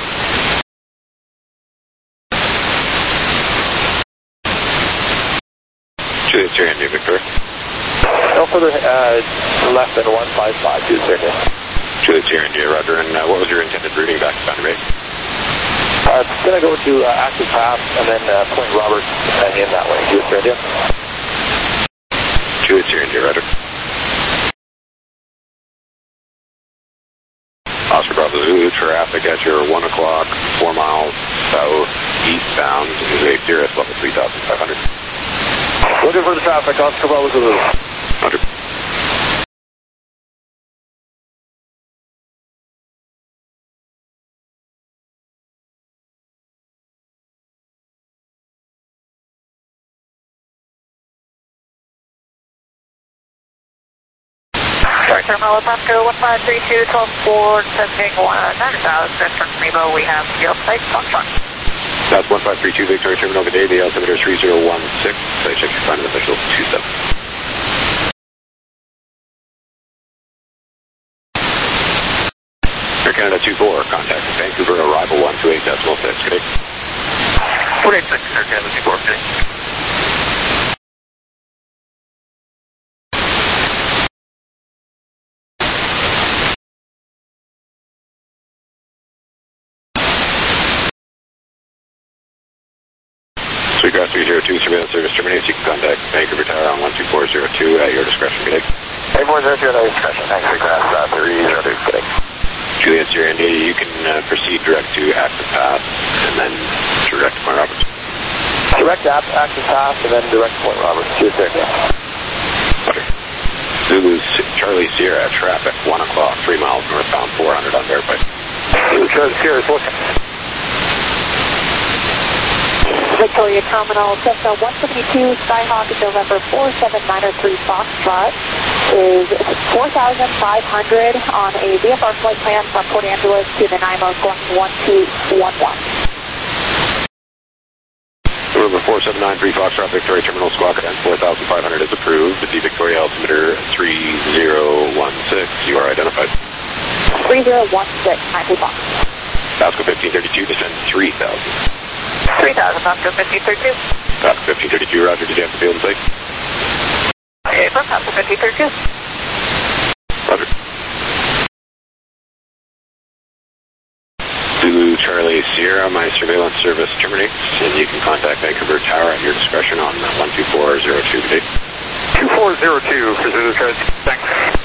Juliet Sierra India, Victor. No further uh, left than one five five, Juliet Sierra. Juliet Sierra India, Roger, and uh, what was your intended routing back to Boundary Bay? Uh, it's going to go to uh, Active Pass and then uh, Point Roberts and in that way, Juliet Sierra India. Juliet Sierra India, Roger. Oscar Bravo Zulu, traffic at your one o'clock, four miles south eastbound is a Cirrus level three thousand five hundred. Looking for the traffic, Oscar Bravo Zulu. Roger. Terminal Oscar one five three two, twelve four, descending nine thousand from Remo. We have field site Foxtrot. That's one five three two Victoria Terminal, good day, the altimeter three zero one six, I check your final official two seven. Air Canada two four, contact Vancouver, arrival one two eight decimal six, good day. one eight six, Air Canada two four, okay. Sweetgrass three zero two, surveillance service terminates. You can contact Vancouver Tower on one two four zero two at your discretion. Good day. Hey, four zero two at our discretion. Thanks, Sweetgrass, uh, three zero two, good day. Juliet Sierra India, you can uh, proceed direct to Active Pass and then direct to Point Roberts. Direct app, Active Pass, and then direct Point Roberts. Juliet Sierra India. Roger. Zulu Charlie Sierra, traffic, one o'clock, three miles northbound, four hundred unverified. Zulu Charlie Sierra is looking. Victoria Terminal, Cessna one seventy-two, Skyhawk, November four seven nine zero three Foxtrot is four thousand five hundred on a V F R flight plan from Port Angeles to Nanaimo going one two one one. four seven nine three Foxtrot Victoria Terminal Squawk at four thousand five hundred is approved. The Victoria altimeter three zero one six, you are identified. three zero one six, ninety Fox. Pasco fifteen thirty-two, descend three thousand. three thousand, Pasco fifteen thirty-two. Pasco fifteen thirty-two, roger, did you have the field in sight? Okay, Pasco fifteen thirty-two. Roger. Zulu Charlie Sierra, my surveillance service terminates, and you can contact Vancouver Tower at your discretion on one two four zero two today. two four zero two for Zulu Charlie. Thanks.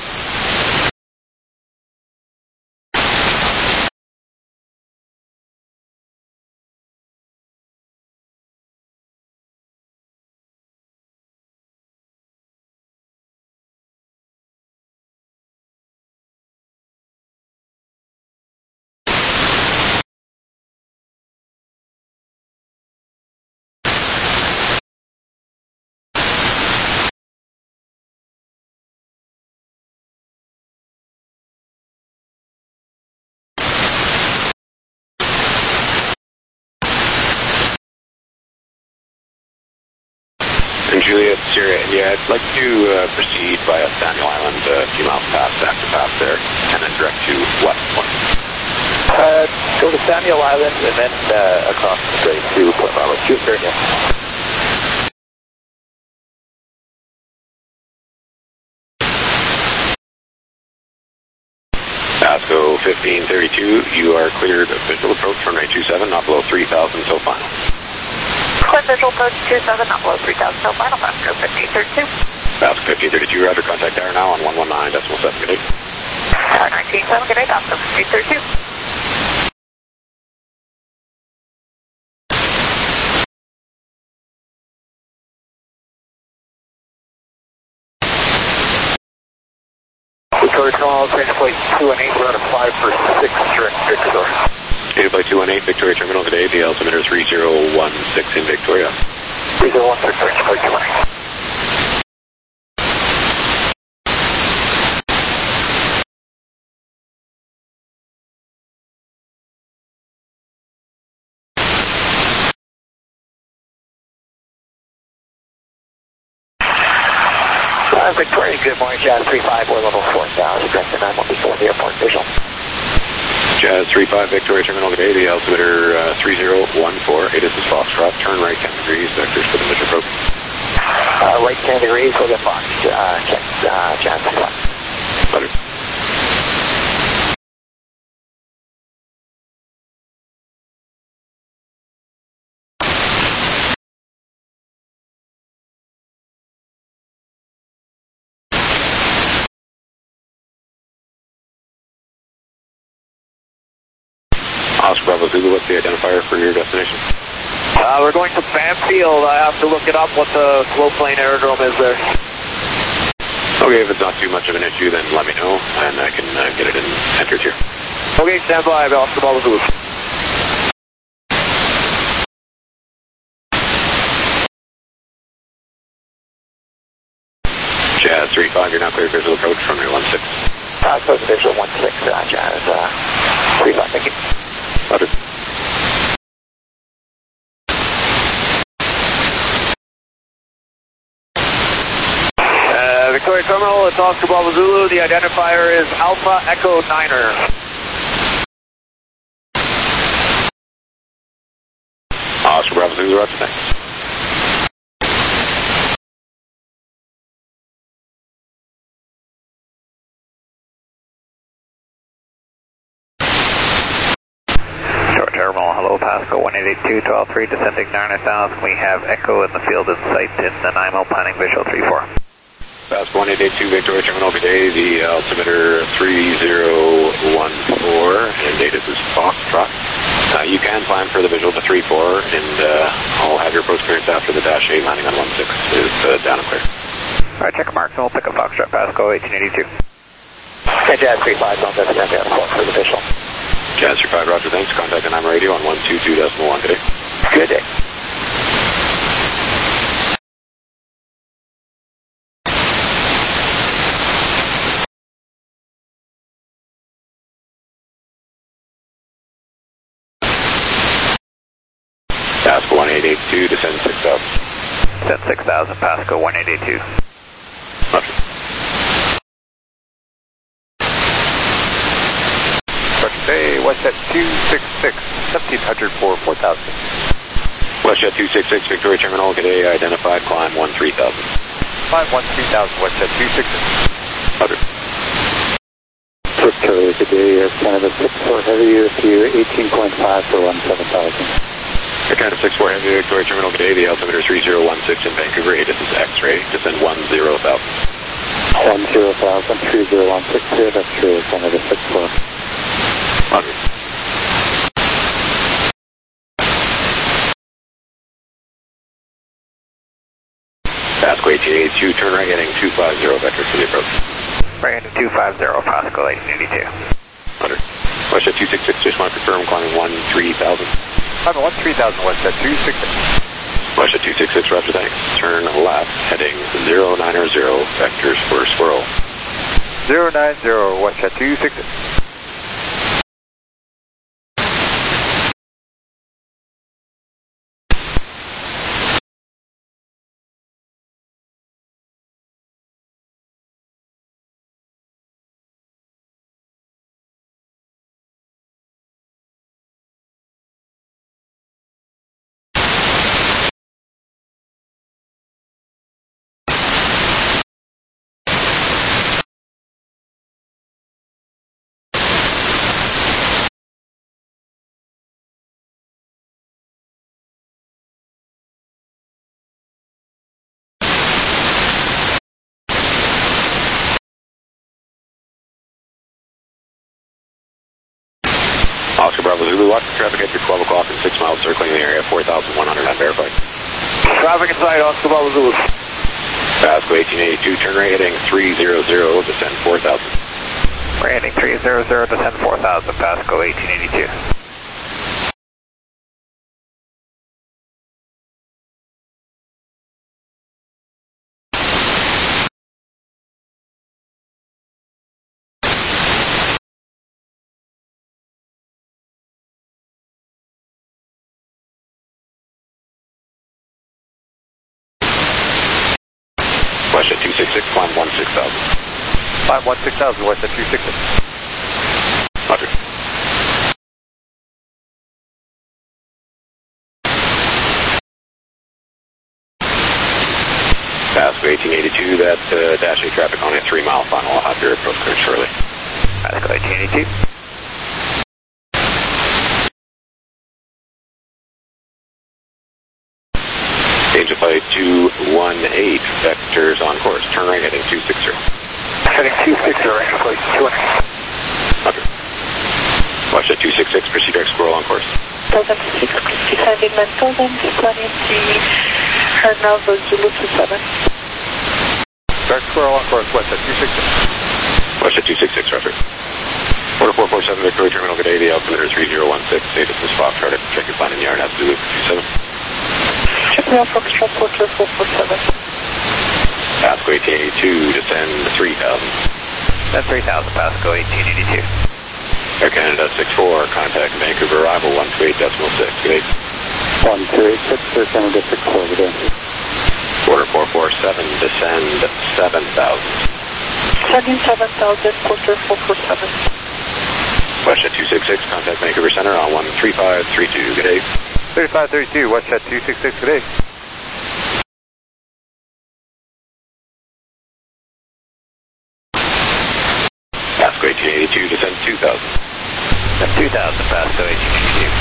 And Juliet, Sierra, yeah, I'd like to uh, proceed via Samuel Island, uh, a few miles past, after pass there, and then direct to West Point. Uh, go to Samuel Island and then uh, across the strait to Point Bravo. Two thirty. Pasco fifteen thirty-two, you are cleared of visual approach runway two seven, not below three thousand till final. Clear visual approach two seven, not below three thousand, till final. Pasco fifteen thirty-two. Pasco fifteen thirty-two, roger, contact tower now on one one nine decimal seven, good day. Tower nineteen seven, good day, Pasco fifteen thirty-two. Victoria Terminal, change plate two one eight, we're at a five for six, direct Victor. Data plate two one eight, Victoria Terminal, today, the altimeter three zero one six in Victoria. three zero one six, change plate two one eight. Uh, Victoria, good morning, Jazz three five, we're level four thousand, direct to nine one before the airport visual. Jazz three five, Victoria Terminal, today, the altimeter uh, three zero one four, it is the Foxtrot, turn right ten degrees, vectors for the mission approach. Uh, right ten degrees, we'll get Fox, uh, check, uh, Jazz three five. Roger. Oscar Bravo Zulu, what's the identifier for your destination? Uh, we're going to Banfield. I have to look it up what the slow plane aerodrome is there. Okay, if it's not too much of an issue, then let me know, and I can uh, get it in entered here. Okay, stand by, Oscar Bravo Zulu. Jazz three five, you're now clear visual approach from your one six. Uh, close visual one six, uh, Jazz, uh, three five, thank you. Roger. Uh, Victoria Terminal, it's Oscar Bravo Zulu. The identifier is Alpha Echo Niner. Oscar Bravo Zulu, roger, thanks. Terminal, hello, Pasco one eight eight two, twelve three, descending nine thousand. We have Echo in the field in sight in the N I M O planning visual three four. Pasco one eight eight two, Victoria Terminal, today, the altimeter three zero one four, and data is Foxtrot. Uh, you can plan for the visual to three four, and uh, I'll have your approach clearance after the Dash eight landing on one six is uh, down and clear. Alright, check mark, and we'll pick up Foxtrot, Pasco eighteen eighty-two. Okay, Jazz three five, don't visit that airport for the visual. Jazz three five, roger, thanks. Contact N I M radio on one two two decimal one today. Good day. Pasco one eight eight two, descend six thousand. Descend six thousand, Pasco one eight eight two. Roger. Bay, WestJet two six six, seventeen hundred for four thousand. WestJet two six six, Victoria Terminal, good day, identified, climb one three thousand. Climb one three thousand, WestJet two six six. Roger. Victoria, good day, Air Canada six four Heavy, U S U eighteen point five for one seven thousand. Air Canada six four Heavy, Victoria Terminal, good day, the altimeter three zero one six in Vancouver, this is X-ray, descend one zero thousand. one zero thousand, three zero one six here, that's Air Canada six four. Roger. Pasco eighteen eighty-two, turn right heading two five zero, vector for the approach. Right heading two five zero, Pasco eighteen eighty-two. Roger. WestJet two six six, just want to confirm, climbing one three thousand. Climbing one three thousand, WestJet two six six. WestJet two six six, roger, thanks. Turn left, heading zero nine zero, vectors for Squirrel. zero nine zero, WestJet two six six. Oscar Bravo Zulu, watch the traffic after twelve o'clock and six miles circling the area, four thousand one hundred unverified. Traffic inside, Oscar Bravo Zulu. Pasco eighteen eighty-two, turn right heading three zero zero, descend four thousand. Right heading three zero zero, descend four thousand, Pasco eighteen eighty-two. WestJet two six six, climb one six thousand. Climb one six thousand, WestJet two six six. Roger. Pasco eighteen eighty-two, that uh, Dash eight traffic on a three mile final. I'll have your approach cleared shortly. Pasco eighteen eighty-two. Gauge of flight two one eight, vectors on course. Turn right heading two six zero. Heading two six zero, range of flight two one eight. Roger. WestJet two six six, proceed direct Squirrel on course. Delta six, descending Mentolden, planning to Hernav Zulu two seven. Direct Squirrel on course, WestJet two six six. WestJet two six six, roger. Order four four seven, Victoria Terminal, good day, the altimeter three zero one six, status is Foxtrot, check your plan in the yard, have Zulu two seven. Check me out, Foxtrot, Porter four four seven. Pasco eighteen eighty-two, descend three thousand. Descend three thousand, Pasco eighteen eighty-two. Air Canada six four, contact Vancouver arrival one two eight decimal six, good day. one two eight six, Air Canada six four, good day. Order four four seven, descend seven thousand. Descending seven thousand, Porter four four seven. WestJet two six six, contact Vancouver Center on one three five three two, good day. thirty-five thirty-two, WestJet two six six, good day. Pasco eighteen eighty-two, descend two thousand. Descend two thousand, Pasco eighteen eighty-two.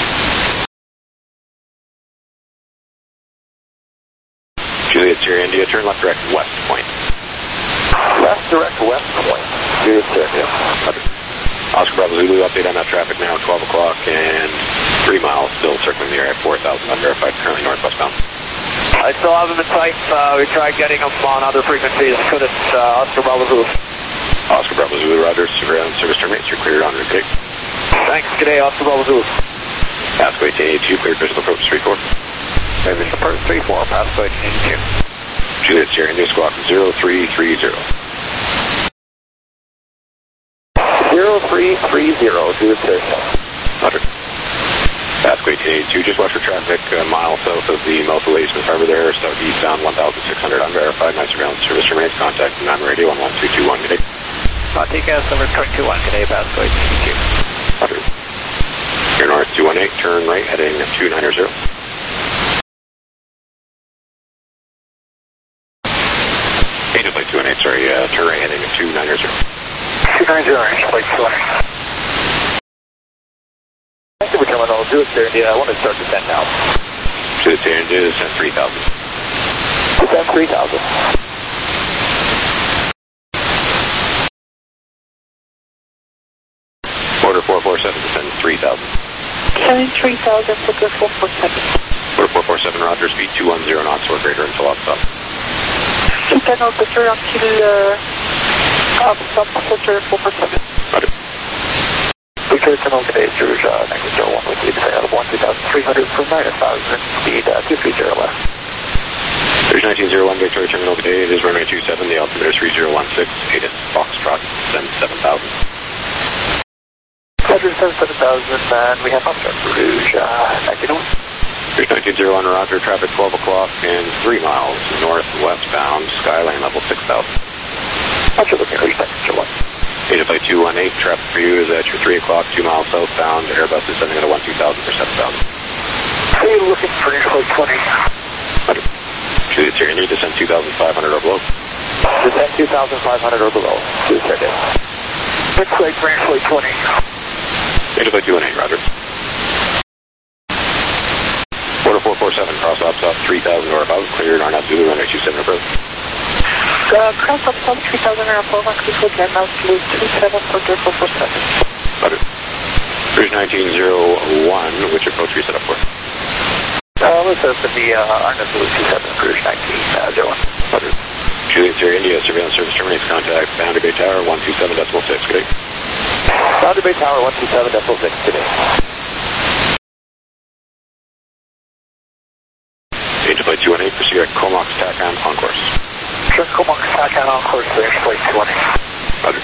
Juliet Sierra India, turn left direct west point. Left direct west point. Juliet Sierra, yeah. Roger. Oscar Bravo Zulu, update on that traffic now, twelve o'clock and three miles, still circling the area, four thousand unverified, currently northwestbound. I still have them in sight. Uh, we tried getting them on other frequencies. Couldn't, uh, Oscar Bravo Zulu. Oscar Bravo Zulu, roger, surveillance service terminates, you're cleared on route, okay? Thanks, good day, Oscar Bravo Zulu. Pasco eighteen eighty-two, cleared visual approach three four. Cleared visual approach three four, Pasco eighteen eighty-two. Juliet Sierra India, squawk zero three three zero. zero three three zero, Juliet Sierra. Roger. Pasco Alaska eighteen eighty-two, just watch for traffic a mile south of the Melville Lake Smith Harbor there, southeastbound one thousand six hundred, unverified, night surveillance service terminates, contact nine radio one one two two one, good day. Monticas number two two one, good day, Pasco eighteen eighty-two. Roger. Here north two one eight, turn right heading two nine zero. Angel Flight two one eight, sorry, uh, turn right heading two nine zero. two nine zero, Angel Flight two one eight. Thank you for terminal, do it there, India, I want to start descent now. To the India, descent three thousand. Descent three thousand. Order four four seven, descend three thousand. Descending three thousand, Flicker four four seven. Order four four seven, Roger, speed two one zero knots or greater until op-stop. Keep that note, Victor, until uh, op-stop, Flicker four four seven. Roger. Victor, terminal today, George, uh, nine zero one, with you descent out of one two thousand three hundred for nine thousand, speed uh, two three zero left. There's nineteen oh one, Victoria Terminal today, it is runway two seven, the altimeter is three zero one six, A D I S Foxtrot, send seven thousand. Roger, seven thousand, and we have Foxtrot for Rouge, uh, nineteen oh one. There's nineteen oh one, Roger, traffic twelve o'clock and three miles northwestbound, Skyline level six thousand. Roger, looking at Rouge, nineteen oh one. Data flight two one eight, traffic for you is at your three o'clock, two miles southbound, Airbus is sending at a one two thousand for seven thousand. Are you looking for Angel Flight twenty? Roger. To the Tyranny, descend two thousand five hundred or below. Descend two thousand five hundred or below. To the Tyranny. Next flight for Angel Flight twenty. Data flight two one eight, Roger. Order four four seven, cross ops up three thousand or above, cleared Arnab Zulu, runway two seven approach. Uh, cross up top three thousand or above, and please hold your mouse to two seven, Flicker four four seven. Roger. There's nineteen oh one, which approach we set up for? Uh, let's open the uh, Arnab Zulu two seven, Rouge nineteen oh one. Roger. Juliet Sierra India, surveillance service terminates, contact Boundary Bay Tower one two seven decimal six, good day. Boundary Bay Tower one two seven decimal six, good day. Angel Flight two one eight, proceed at Comox TACAN on course. Sure, Comox TACAN on course for Angel Flight two one eight. Roger.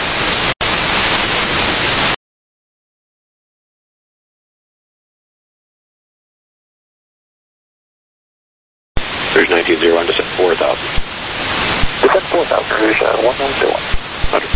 There's nineteen oh one, descent four thousand. Descent four thousand, Rouge uh, one one zero one. Roger.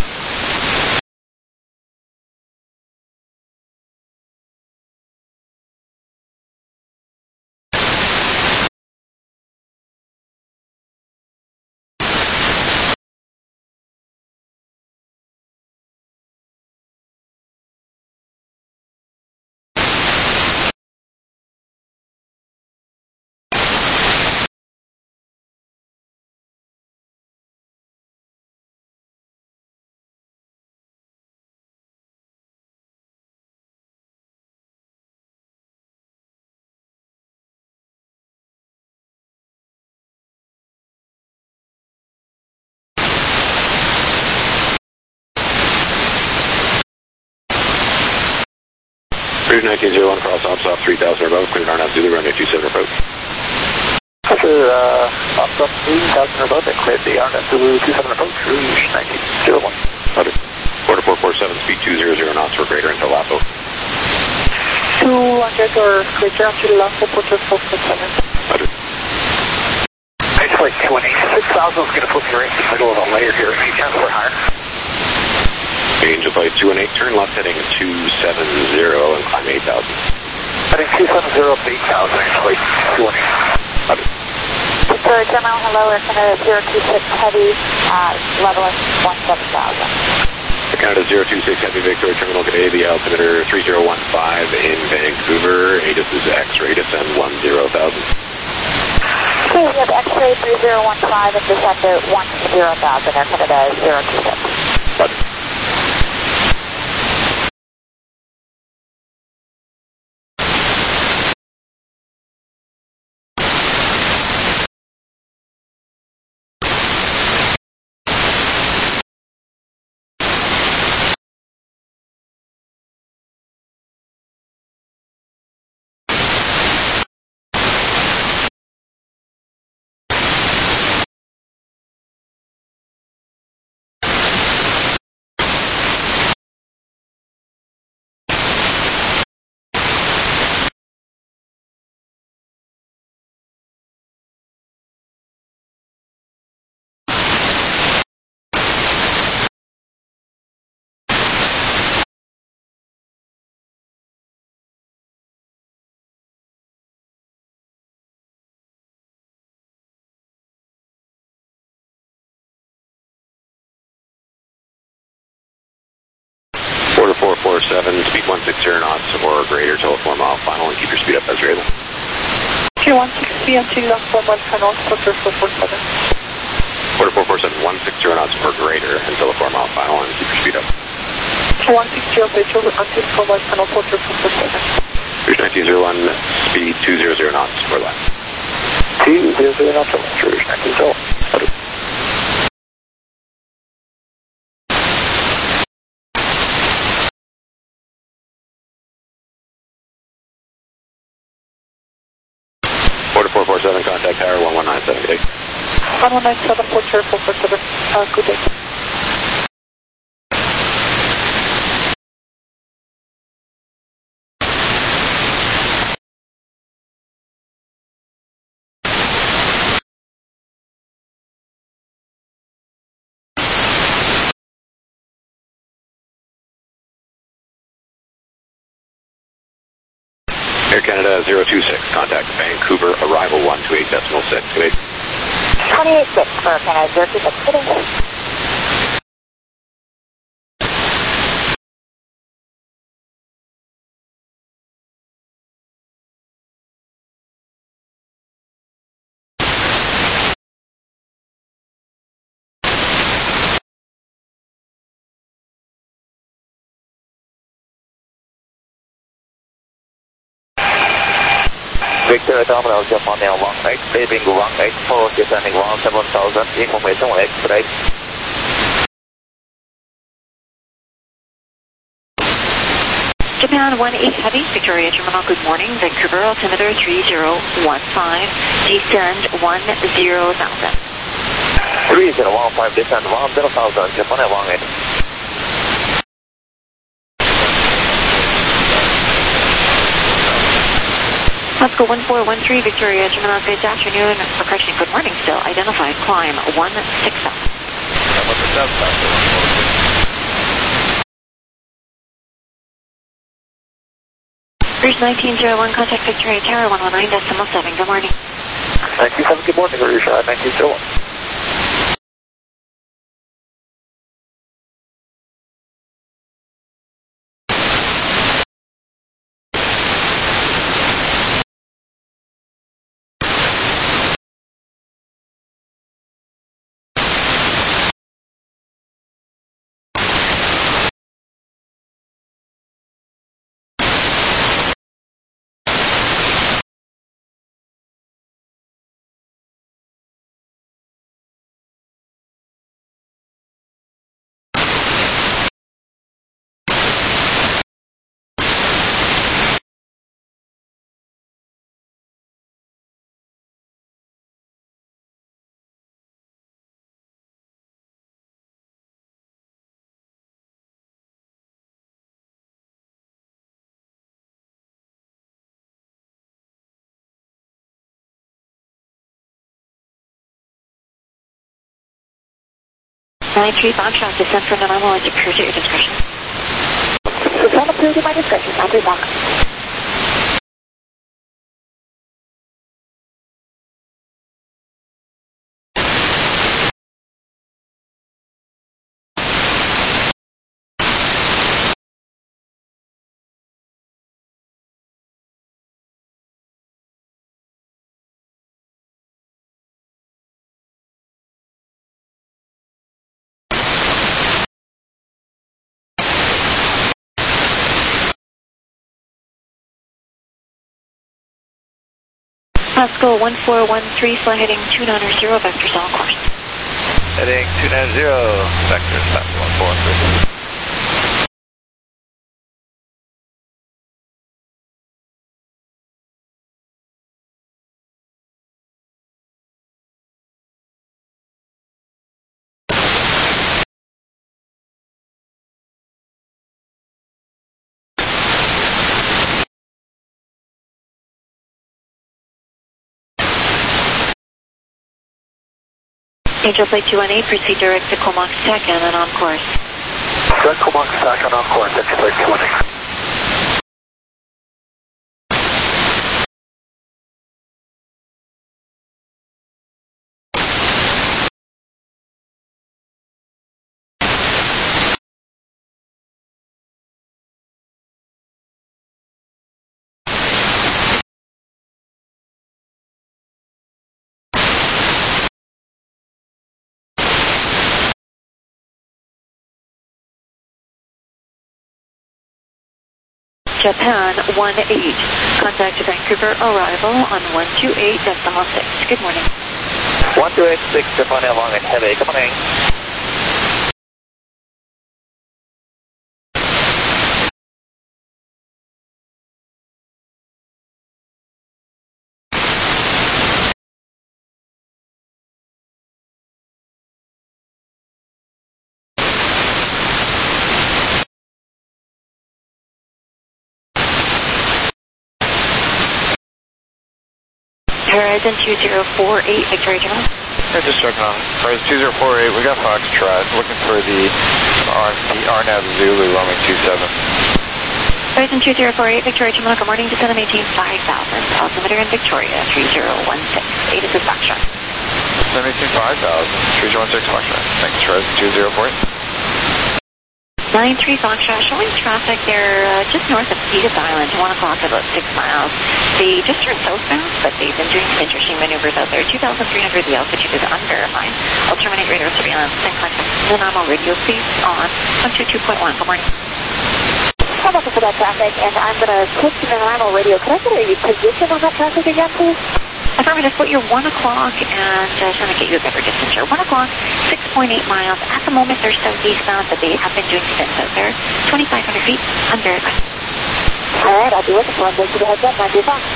There's nineteen oh one, cross ops off three thousand or above, cleared Arnab Zulu, runway two seven approach. Roger, uh, ops up three thousand or above, and cleared the Arnab Zulu two seven approach, Rouge nineteen oh one. Roger. Order four four seven, speed two hundred knots or greater until Lapo. two hundred or greater until Lapo, Porter four four seven. Roger. Angel Flight two one eight, six thousand is going to put you right in the middle of a layer here, any chance for higher? Angel Flight two one eight, turn left heading two seven zero and climb eight thousand. Heading two seven zero up to eight thousand, Angel Flight two one eight. Roger. Victoria Terminal, hello, we're Canada zero two six Heavy, uh, leveling one seven thousand. Canada zero two six Heavy, Victoria Terminal today, the altimeter three zero one five in Vancouver, A D I S is X-ray, descend one zero thousand. Okay, we have X-ray three zero one five and descend to one zero thousand, Air Canada zero two six. Roger. four four seven, speed one sixty knots or greater till a four mile final, and keep your speed up as you're able. Q one sixty until the four mile final, quarter four four seven. Quarter four four seven, one sixty knots or greater until a four mile final, and keep your speed up. Q one sixty until until four mile final, quarter four four seven. Rouge nineteen zero one, speed two hundred knots or less. two hundred knots or less, Rouge nineteen zero one. Quarter four four seven, contact tower one one nine seven, good day. one one nine seven, quarter four four seven, uh, good day. Air Canada zero two six, contact Vancouver, arrival one two eight decimal six, good day. twenty-eight six, Air Canada zero two six, good day. Victor Terminal, just on now, one eight, leaving one eight four, descending one seven thousand, information X-ray. Japan one eight Heavy, Victoria Terminal, good morning. Vancouver, altimeter three zero one five, descend one zero thousand. three zero one five, descend one zero thousand, Japan one eight. Let's go one four one three, Victoria Terminal, good afternoon, or correction, good morning still, identified, climb one six thousand. Rouge nineteen zero one, contact Victoria Tower one one nine decimal seven, good morning. Thank you, have a good morning, Rouge nineteen zero one. nine three bound shot, descend from the normal and appear to your discretion. Descend appear to my discretion, nine three box. Let's go one four one three, fly heading two nine zero, vector cell course. Heading two nine zero, vector south one four one three. Angel Flight two one eight, proceed direct to Comox Tech and then on course. Direct Comox Tech and on course, Angel Flight two one eight. Japan one eight. Contact Vancouver arrival on one two eight decimal six. Good morning. one two eight six, Japan along at heavy. Good morning. Horizon two zero four eight, Victoria General. Hey, just checking on Horizon two zero four eight, we got Foxtrot, looking for the, R, the R N A V Zulu, runway two seven. Horizon two zero four eight, Victoria General, good morning, descend and maintain five thousand, altimeter in Victoria, three zero one six, eight is Foxtrot. Descend and maintain five thousand, three zero one six, Foxtrot. Thanks, Horizon two zero four eight. nine three Foxtrot, showing traffic there uh, just north of Peters Island, one o'clock, about six miles. They just turned southbound, but they've been doing some interesting maneuvers out there. two thousand three hundred, the altitude is unverified. I'll terminate radar surveillance and contact the normal radio, please, on one two two point one. Good morning. I'm looking for that traffic, and I'm going to switch to the normal radio. Could I get a position on that traffic again, please? Affirmative, put your one o'clock, and uh, trying to get you a better distance here. one o'clock, six point eight miles. At the moment, they're southeastbound, but they have been doing stints out there. twenty-five hundred feet, unverified. All right, I'll be looking for it. Thanks for the heads up. nine two Fox.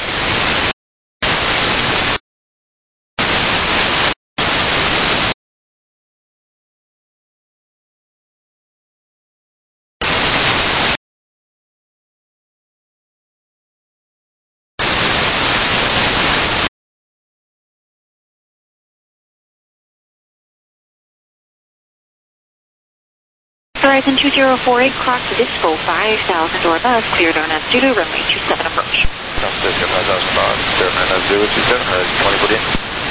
Horizon two zero four eight, cross Disco five thousand or above, cleared on a Zulu, runway two seven approach. Cross Disco five thousand above, cleared on a Zulu two seven, Horizon twenty fourteen.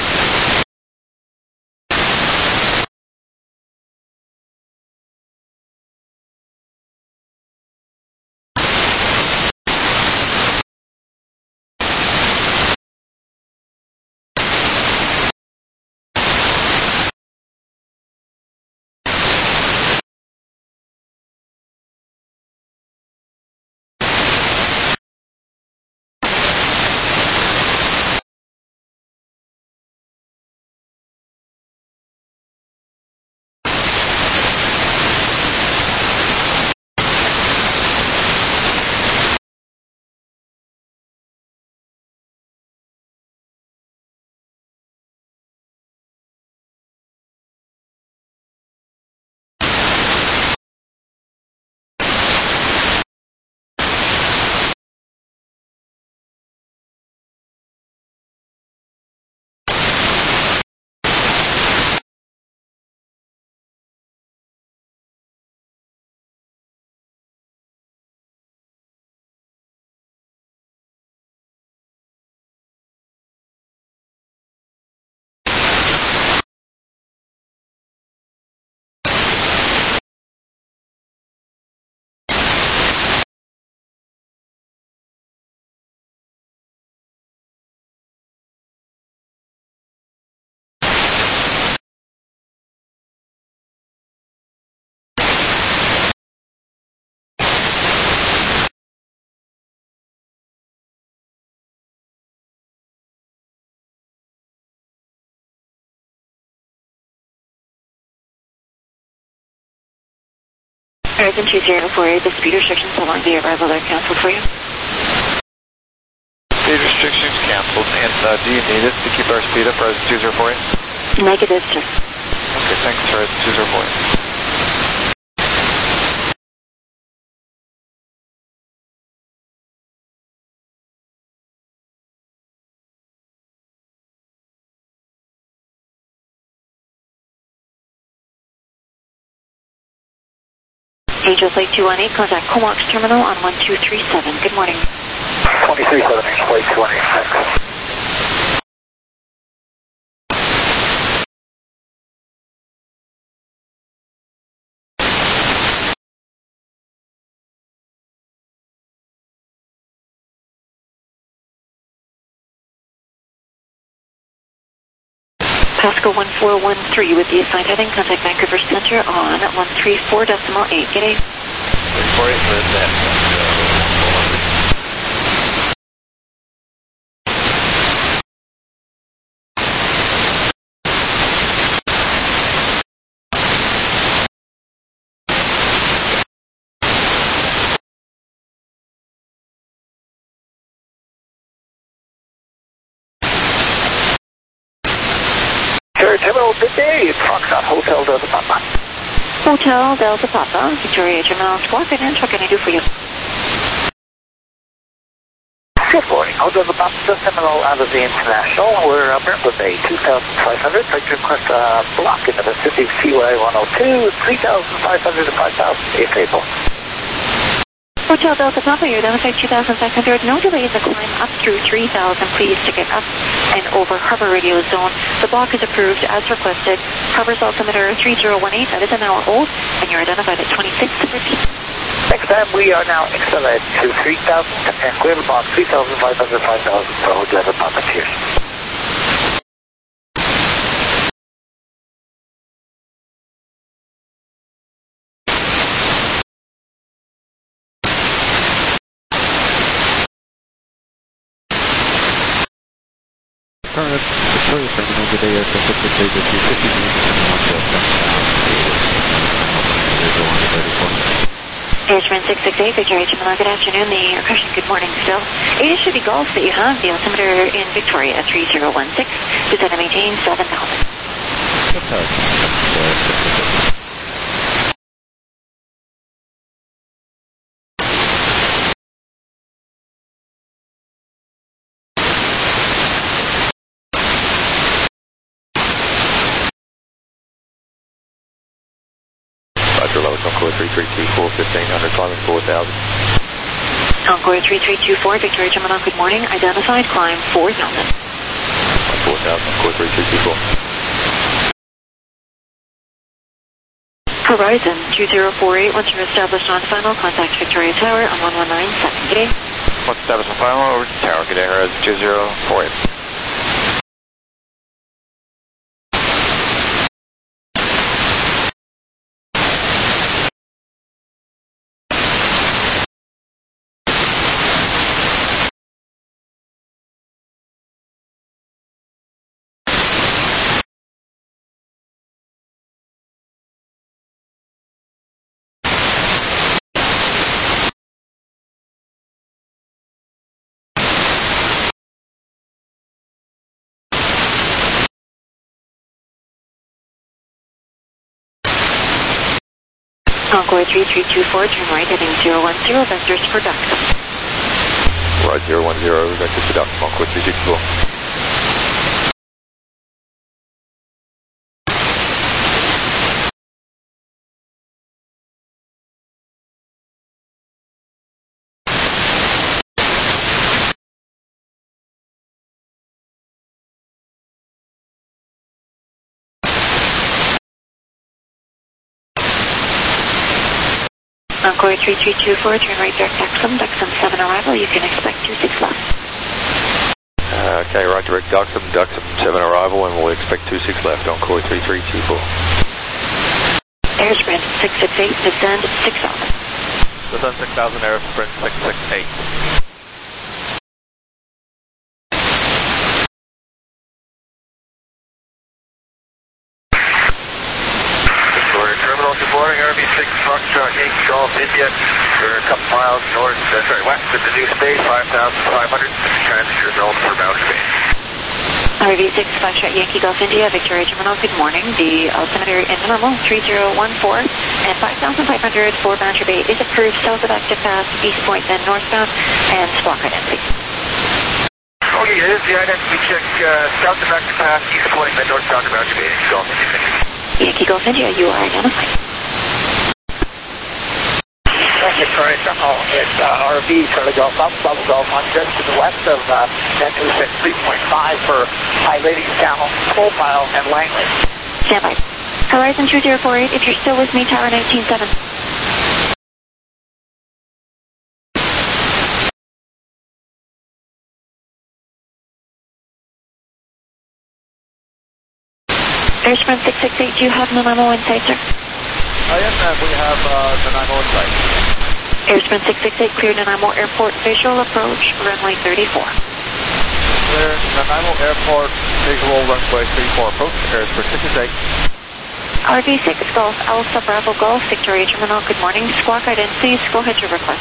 Horizon two zero four eight, the speed restrictions along the arrival are canceled for you. Speed restrictions canceled, and uh, do you need us to keep our speed up, Horizon two zero four eight? Negative, sir. Okay, thanks, Horizon two zero four eight. Angel Flight two one eight, contact Comox Terminal on one two three seven. Good morning. twenty-three seven, Angel Flight two one eight, thanks. Pasco one four one three with the assigned heading, contact Vancouver Center on one three four decimal eight. G'day. four eight for that. Sure, Terminal, good day. It's Foxtrot Hotel Delta Papa. Hotel Delta Papa, Victoria Terminal Squawk Identity. What can I do for you? Good morning. Hotel Delta Papa, Terminal Abbey International. We're uh, Brentwood Bay, two thousand five hundred. I'd like to request a block in the Pacific C Y one oh two, three thousand five hundred to five thousand. Safe April. Hotel Delta Papa, you're identified two thousand five hundred. No delays to climb up through three thousand. Please to get up and over Harbor Radio Zone. The block is approved as requested. Harbor's altimeter three zero one eight. That is an hour old. And you're identified at twenty-six fifty. Next time, we are now excellent to three thousand and clear the block three thousand five hundred, five thousand for Hotel Delta Papa. Cheers. Victoria Terminal, good day, Pacific Bay, fifty minutes Airstream six six eight, Victoria Terminal, good afternoon. The question, good morning still. It should be Gulf that you have. The altimeter in Victoria, three zero one six. Descend and maintain seven thousand. Roger, Lois, Concord three three two four, fifteen hundred, climbing four thousand. Concord three three two four, Victoria Terminal, good morning. Identified, climb four thousand. four thousand, Concord three three two four. Horizon two zero four eight, once you're established on final, contact Victoria Tower on one one nine seven. Good day. Once established on final, over to Tower. Good day, Horizon two zero four eight. Concord three three two four, turn right heading zero one zero, vectors for Duxton. Right, zero one zero, vectors for Duxton, Concord three two two four. Concord three three two four, turn right direct Duxton, Duxton seven arrival, you can expect two six left. Uh, okay, right direct Duxton, Duxton seven arrival, and we'll expect two six left, Concord three three two four. Air Sprint six six eight, descend six thousand. Descend six thousand, Air Sprint six six eight. Terminal, good morning, R V six Foxtrot Yankee Golf India. We're a couple miles north, uh, sorry, west of the new space, five thousand five hundred, transfer zone for boundary bay. R V six Foxtrot Yankee Golf India, Victoria Terminal, good morning. The altimeter in normal, three zero one four, and five thousand five hundred for boundary bay is approved south of Active Pass, east point, then northbound, and squawk identity. Okay, it is the identity check, uh, south of Active Pass, east point, then northbound to boundary bay, Golf India. Yankee Golf India, you are identified. Victoria Terminal, it's uh, R V Charlie Golf Alpha, Bravo Golf one, just to the west of uh, Metro at three point five for high rating channel, Profile, and Langley. Stand by. Horizon two zero four eight, if you're still with me, Tower nineteen seven. Airsprint six six eight, do you have Nanaimo in sight, sir? Uh, yes, ma'am, we have uh, Nanaimo in sight. Airsprint six six eight, clear Nanaimo Airport, visual approach, runway thirty-four. Clear Nanaimo Airport, visual runway thirty-four, approach, Airsprint six six eight. R V six Golf Alpha Bravo Golf, Victoria Terminal, good morning. Squawk identity, please go ahead your request.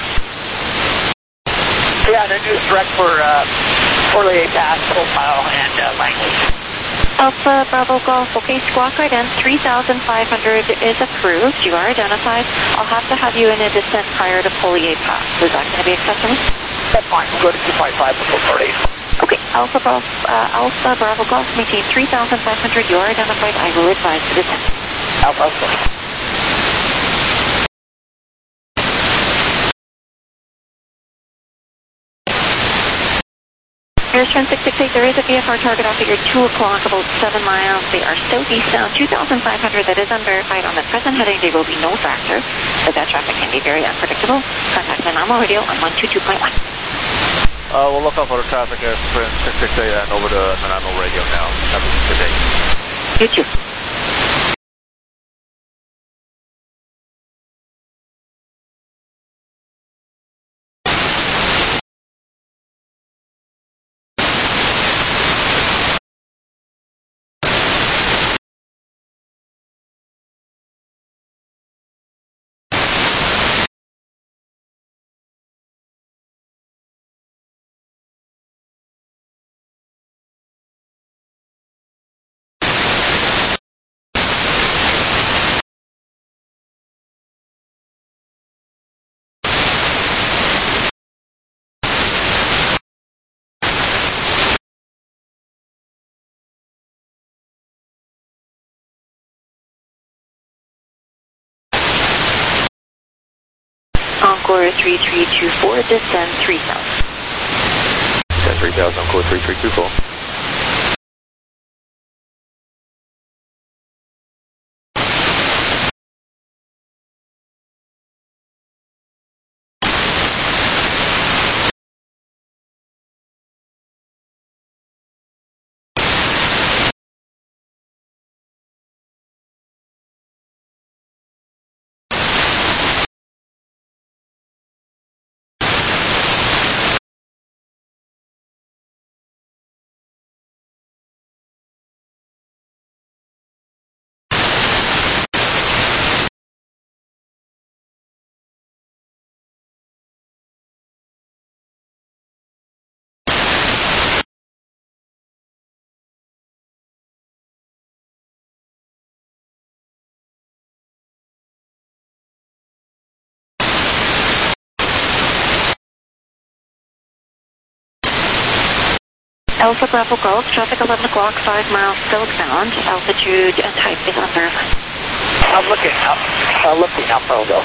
Yeah, the news direct for uh, Orly Pass, Profile, and uh, Langley. Alpha Bravo Golf, okay, squawk right in, three thousand five hundred is approved, you are identified. I'll have to have you in a descent prior to Polier Pass. Is that going to be acceptable? That's fine, we'll go to two five five before thirty. Okay, Alpha Bravo, uh, Alpha Bravo Golf, maintain three thousand five hundred, you are identified, I will advise the descent. Alpha, Airstream six six eight, there is a V F R target off at your two o'clock, about seven miles. They are southeast down two thousand five hundred. That is unverified on the present heading. There will be no factor, but that traffic can be very unpredictable. Contact the normal radio on one two two point one. Uh, we'll look out for the traffic as six six eight and over to Nanaimo radio now. Have a good day. You too. Encore three three two four, descend three thousand. Descend three thousand, Encore three three two four. Alpha Bravo Golf, traffic eleven o'clock, five miles southbound, altitude and type is unverified. I'm looking up, I'm looking up, Bravo.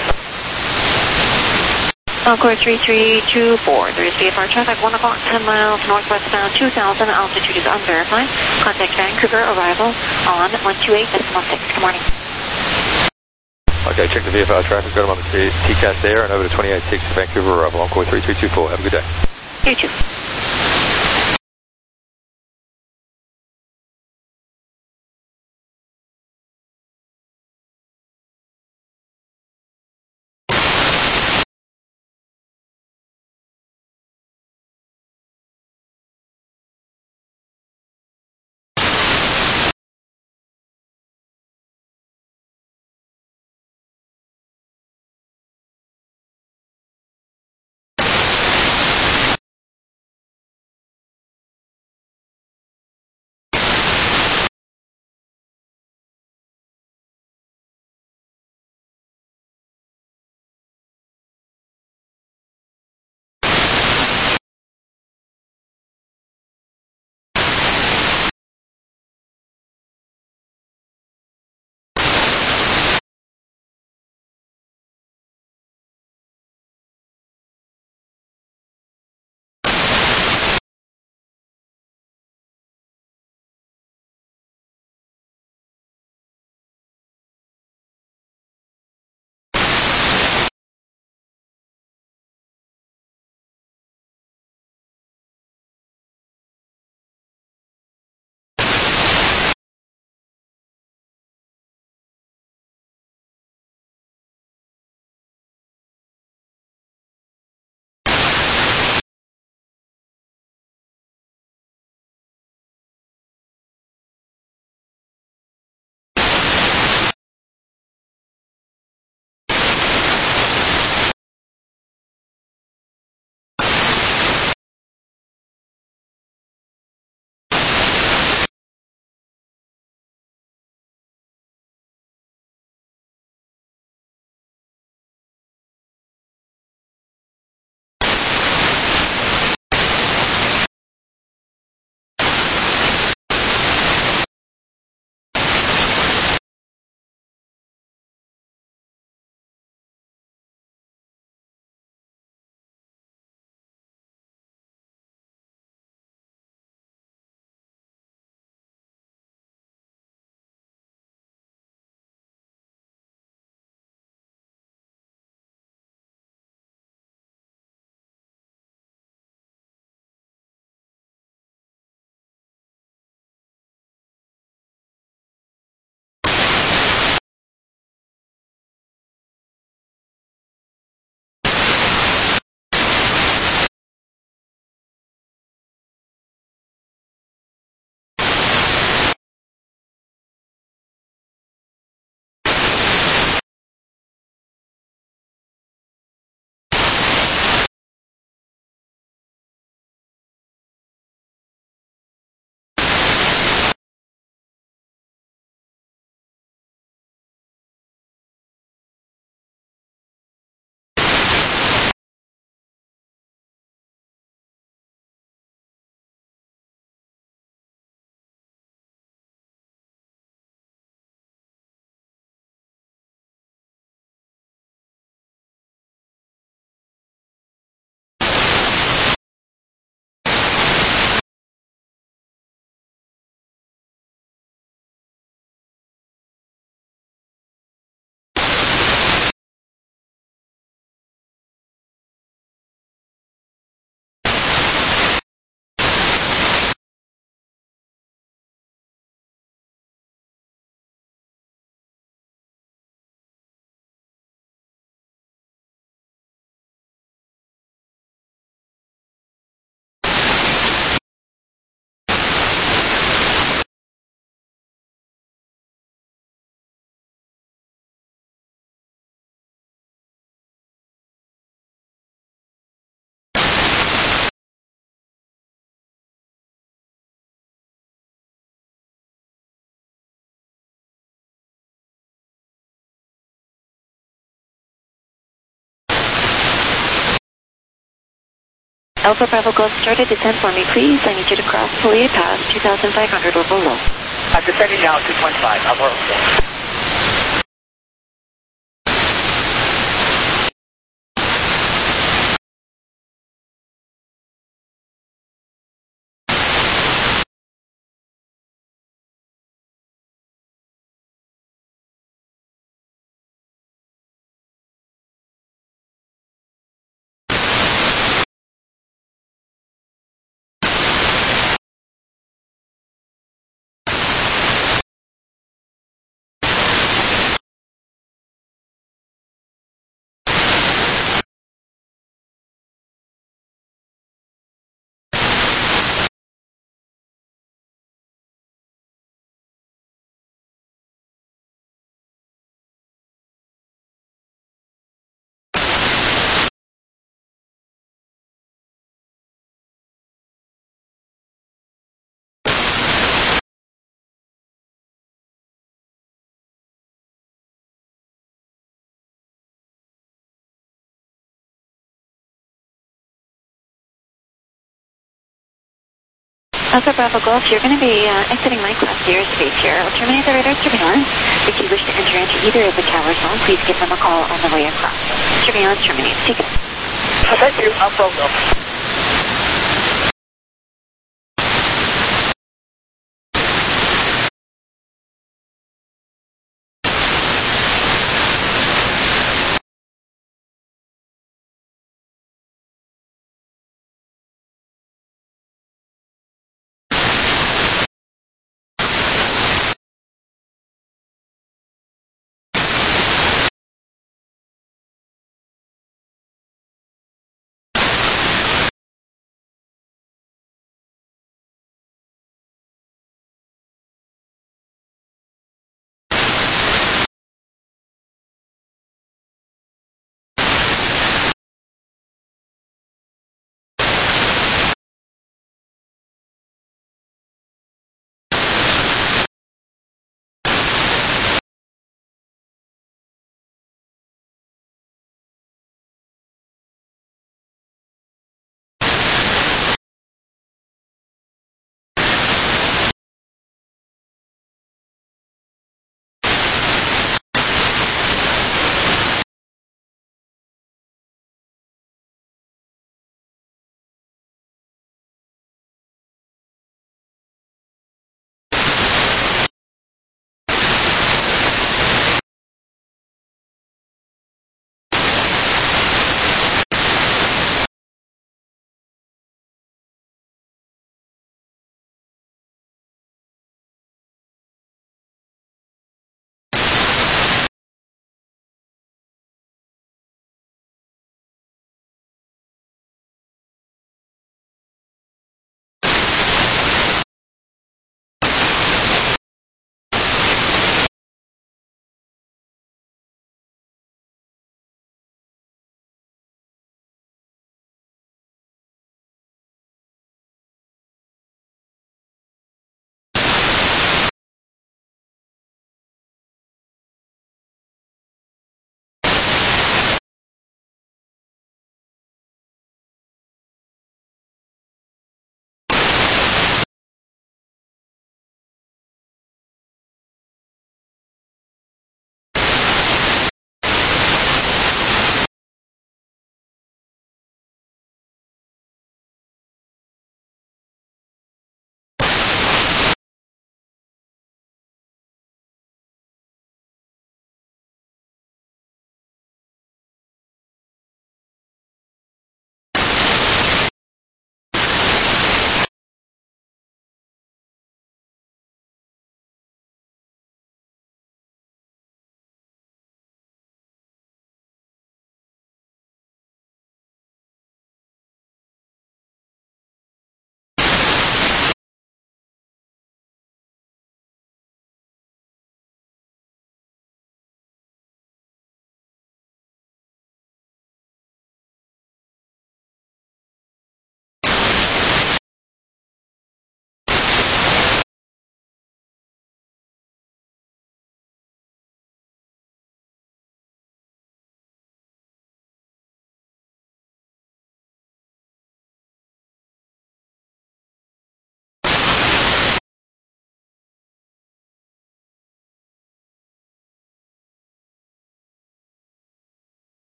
Encore three three two four, there is V F R traffic, one o'clock, ten miles northwestbound, two thousand, altitude is unverified. Contact Vancouver, arrival on one two eight decimal six. Good morning. Okay, check the V F R traffic, got them on the T C A S there, and over to twenty-eight six Vancouver arrival, Encore three three two four. Have a good day. You too. Alpha Bravo Golf started descent for me, please. I need you to cross Palier Pass, two thousand five hundred or below. I'm descending now, two point five. Alpha Bravo Golf. Alpha Bravo Golf, you're going to be uh, exiting my class zero space here. I'll terminate the radar surveillance. If you wish to enter into either of the tower zones, please give them a call on the way across. Surveillance terminates. Take care. Thank you. Alpha Bravo Golf.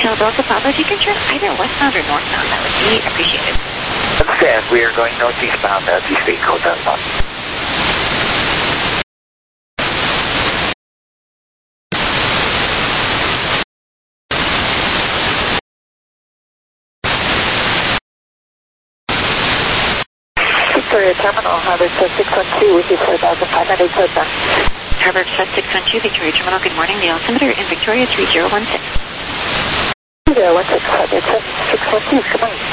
Hotel Delta Papa, if you can turn either westbound or northbound, that would be appreciated. Understand, we are going northeastbound as we speak, Hotel Papa. Victoria Terminal, Harbor Express six one two with you four thousand five hundred southbound. Harbor Express six one two, Victoria Terminal, good morning. The altimeter in Victoria three zero one six. three zero one six, Harbor Express six one two, good morning.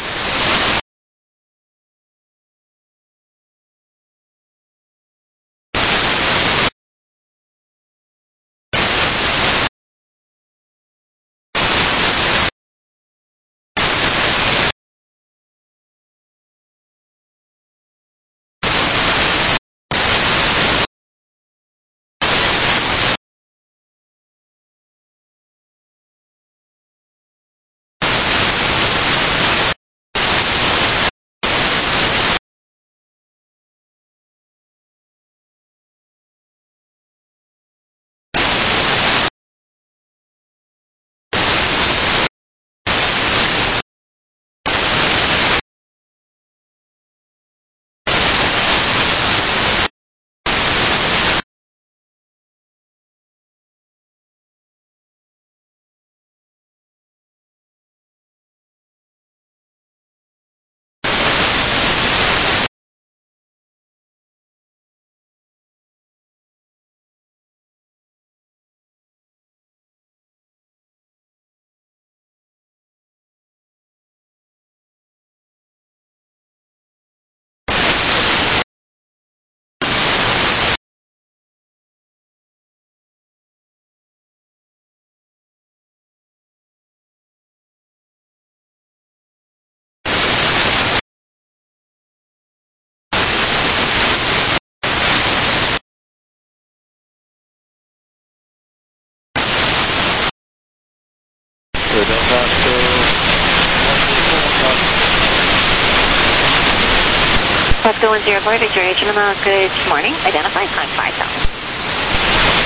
Foxtrot one zero four, Victoria Terminal, good morning. Identify, climb five thousand.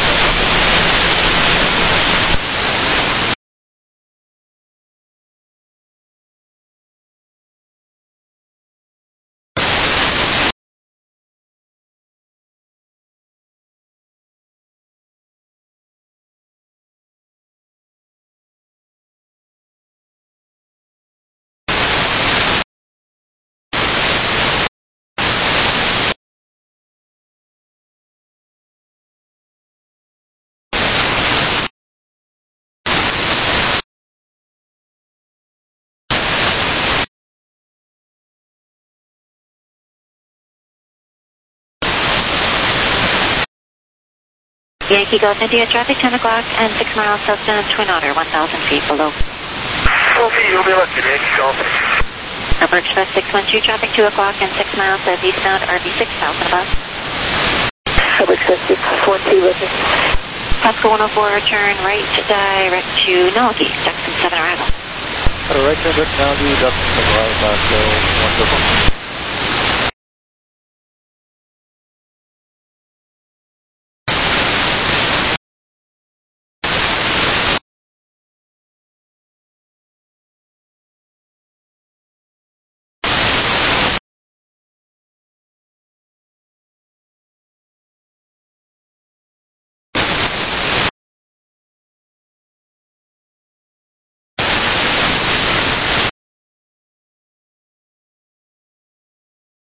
Yankee Golf India, traffic ten o'clock and six miles southbound Twin Otter, one thousand feet below. Okay, you'll be looking, Yankee Golf. Harbor Express six one two, traffic two o'clock and six miles southeastbound, R V six thousand above. Harbor Express six one two, listen. Pasco one oh four, turn right direct to Nullkey, Duxton seven arrival. Right turn direct now to Duxton seven arrival, Pasco one oh four.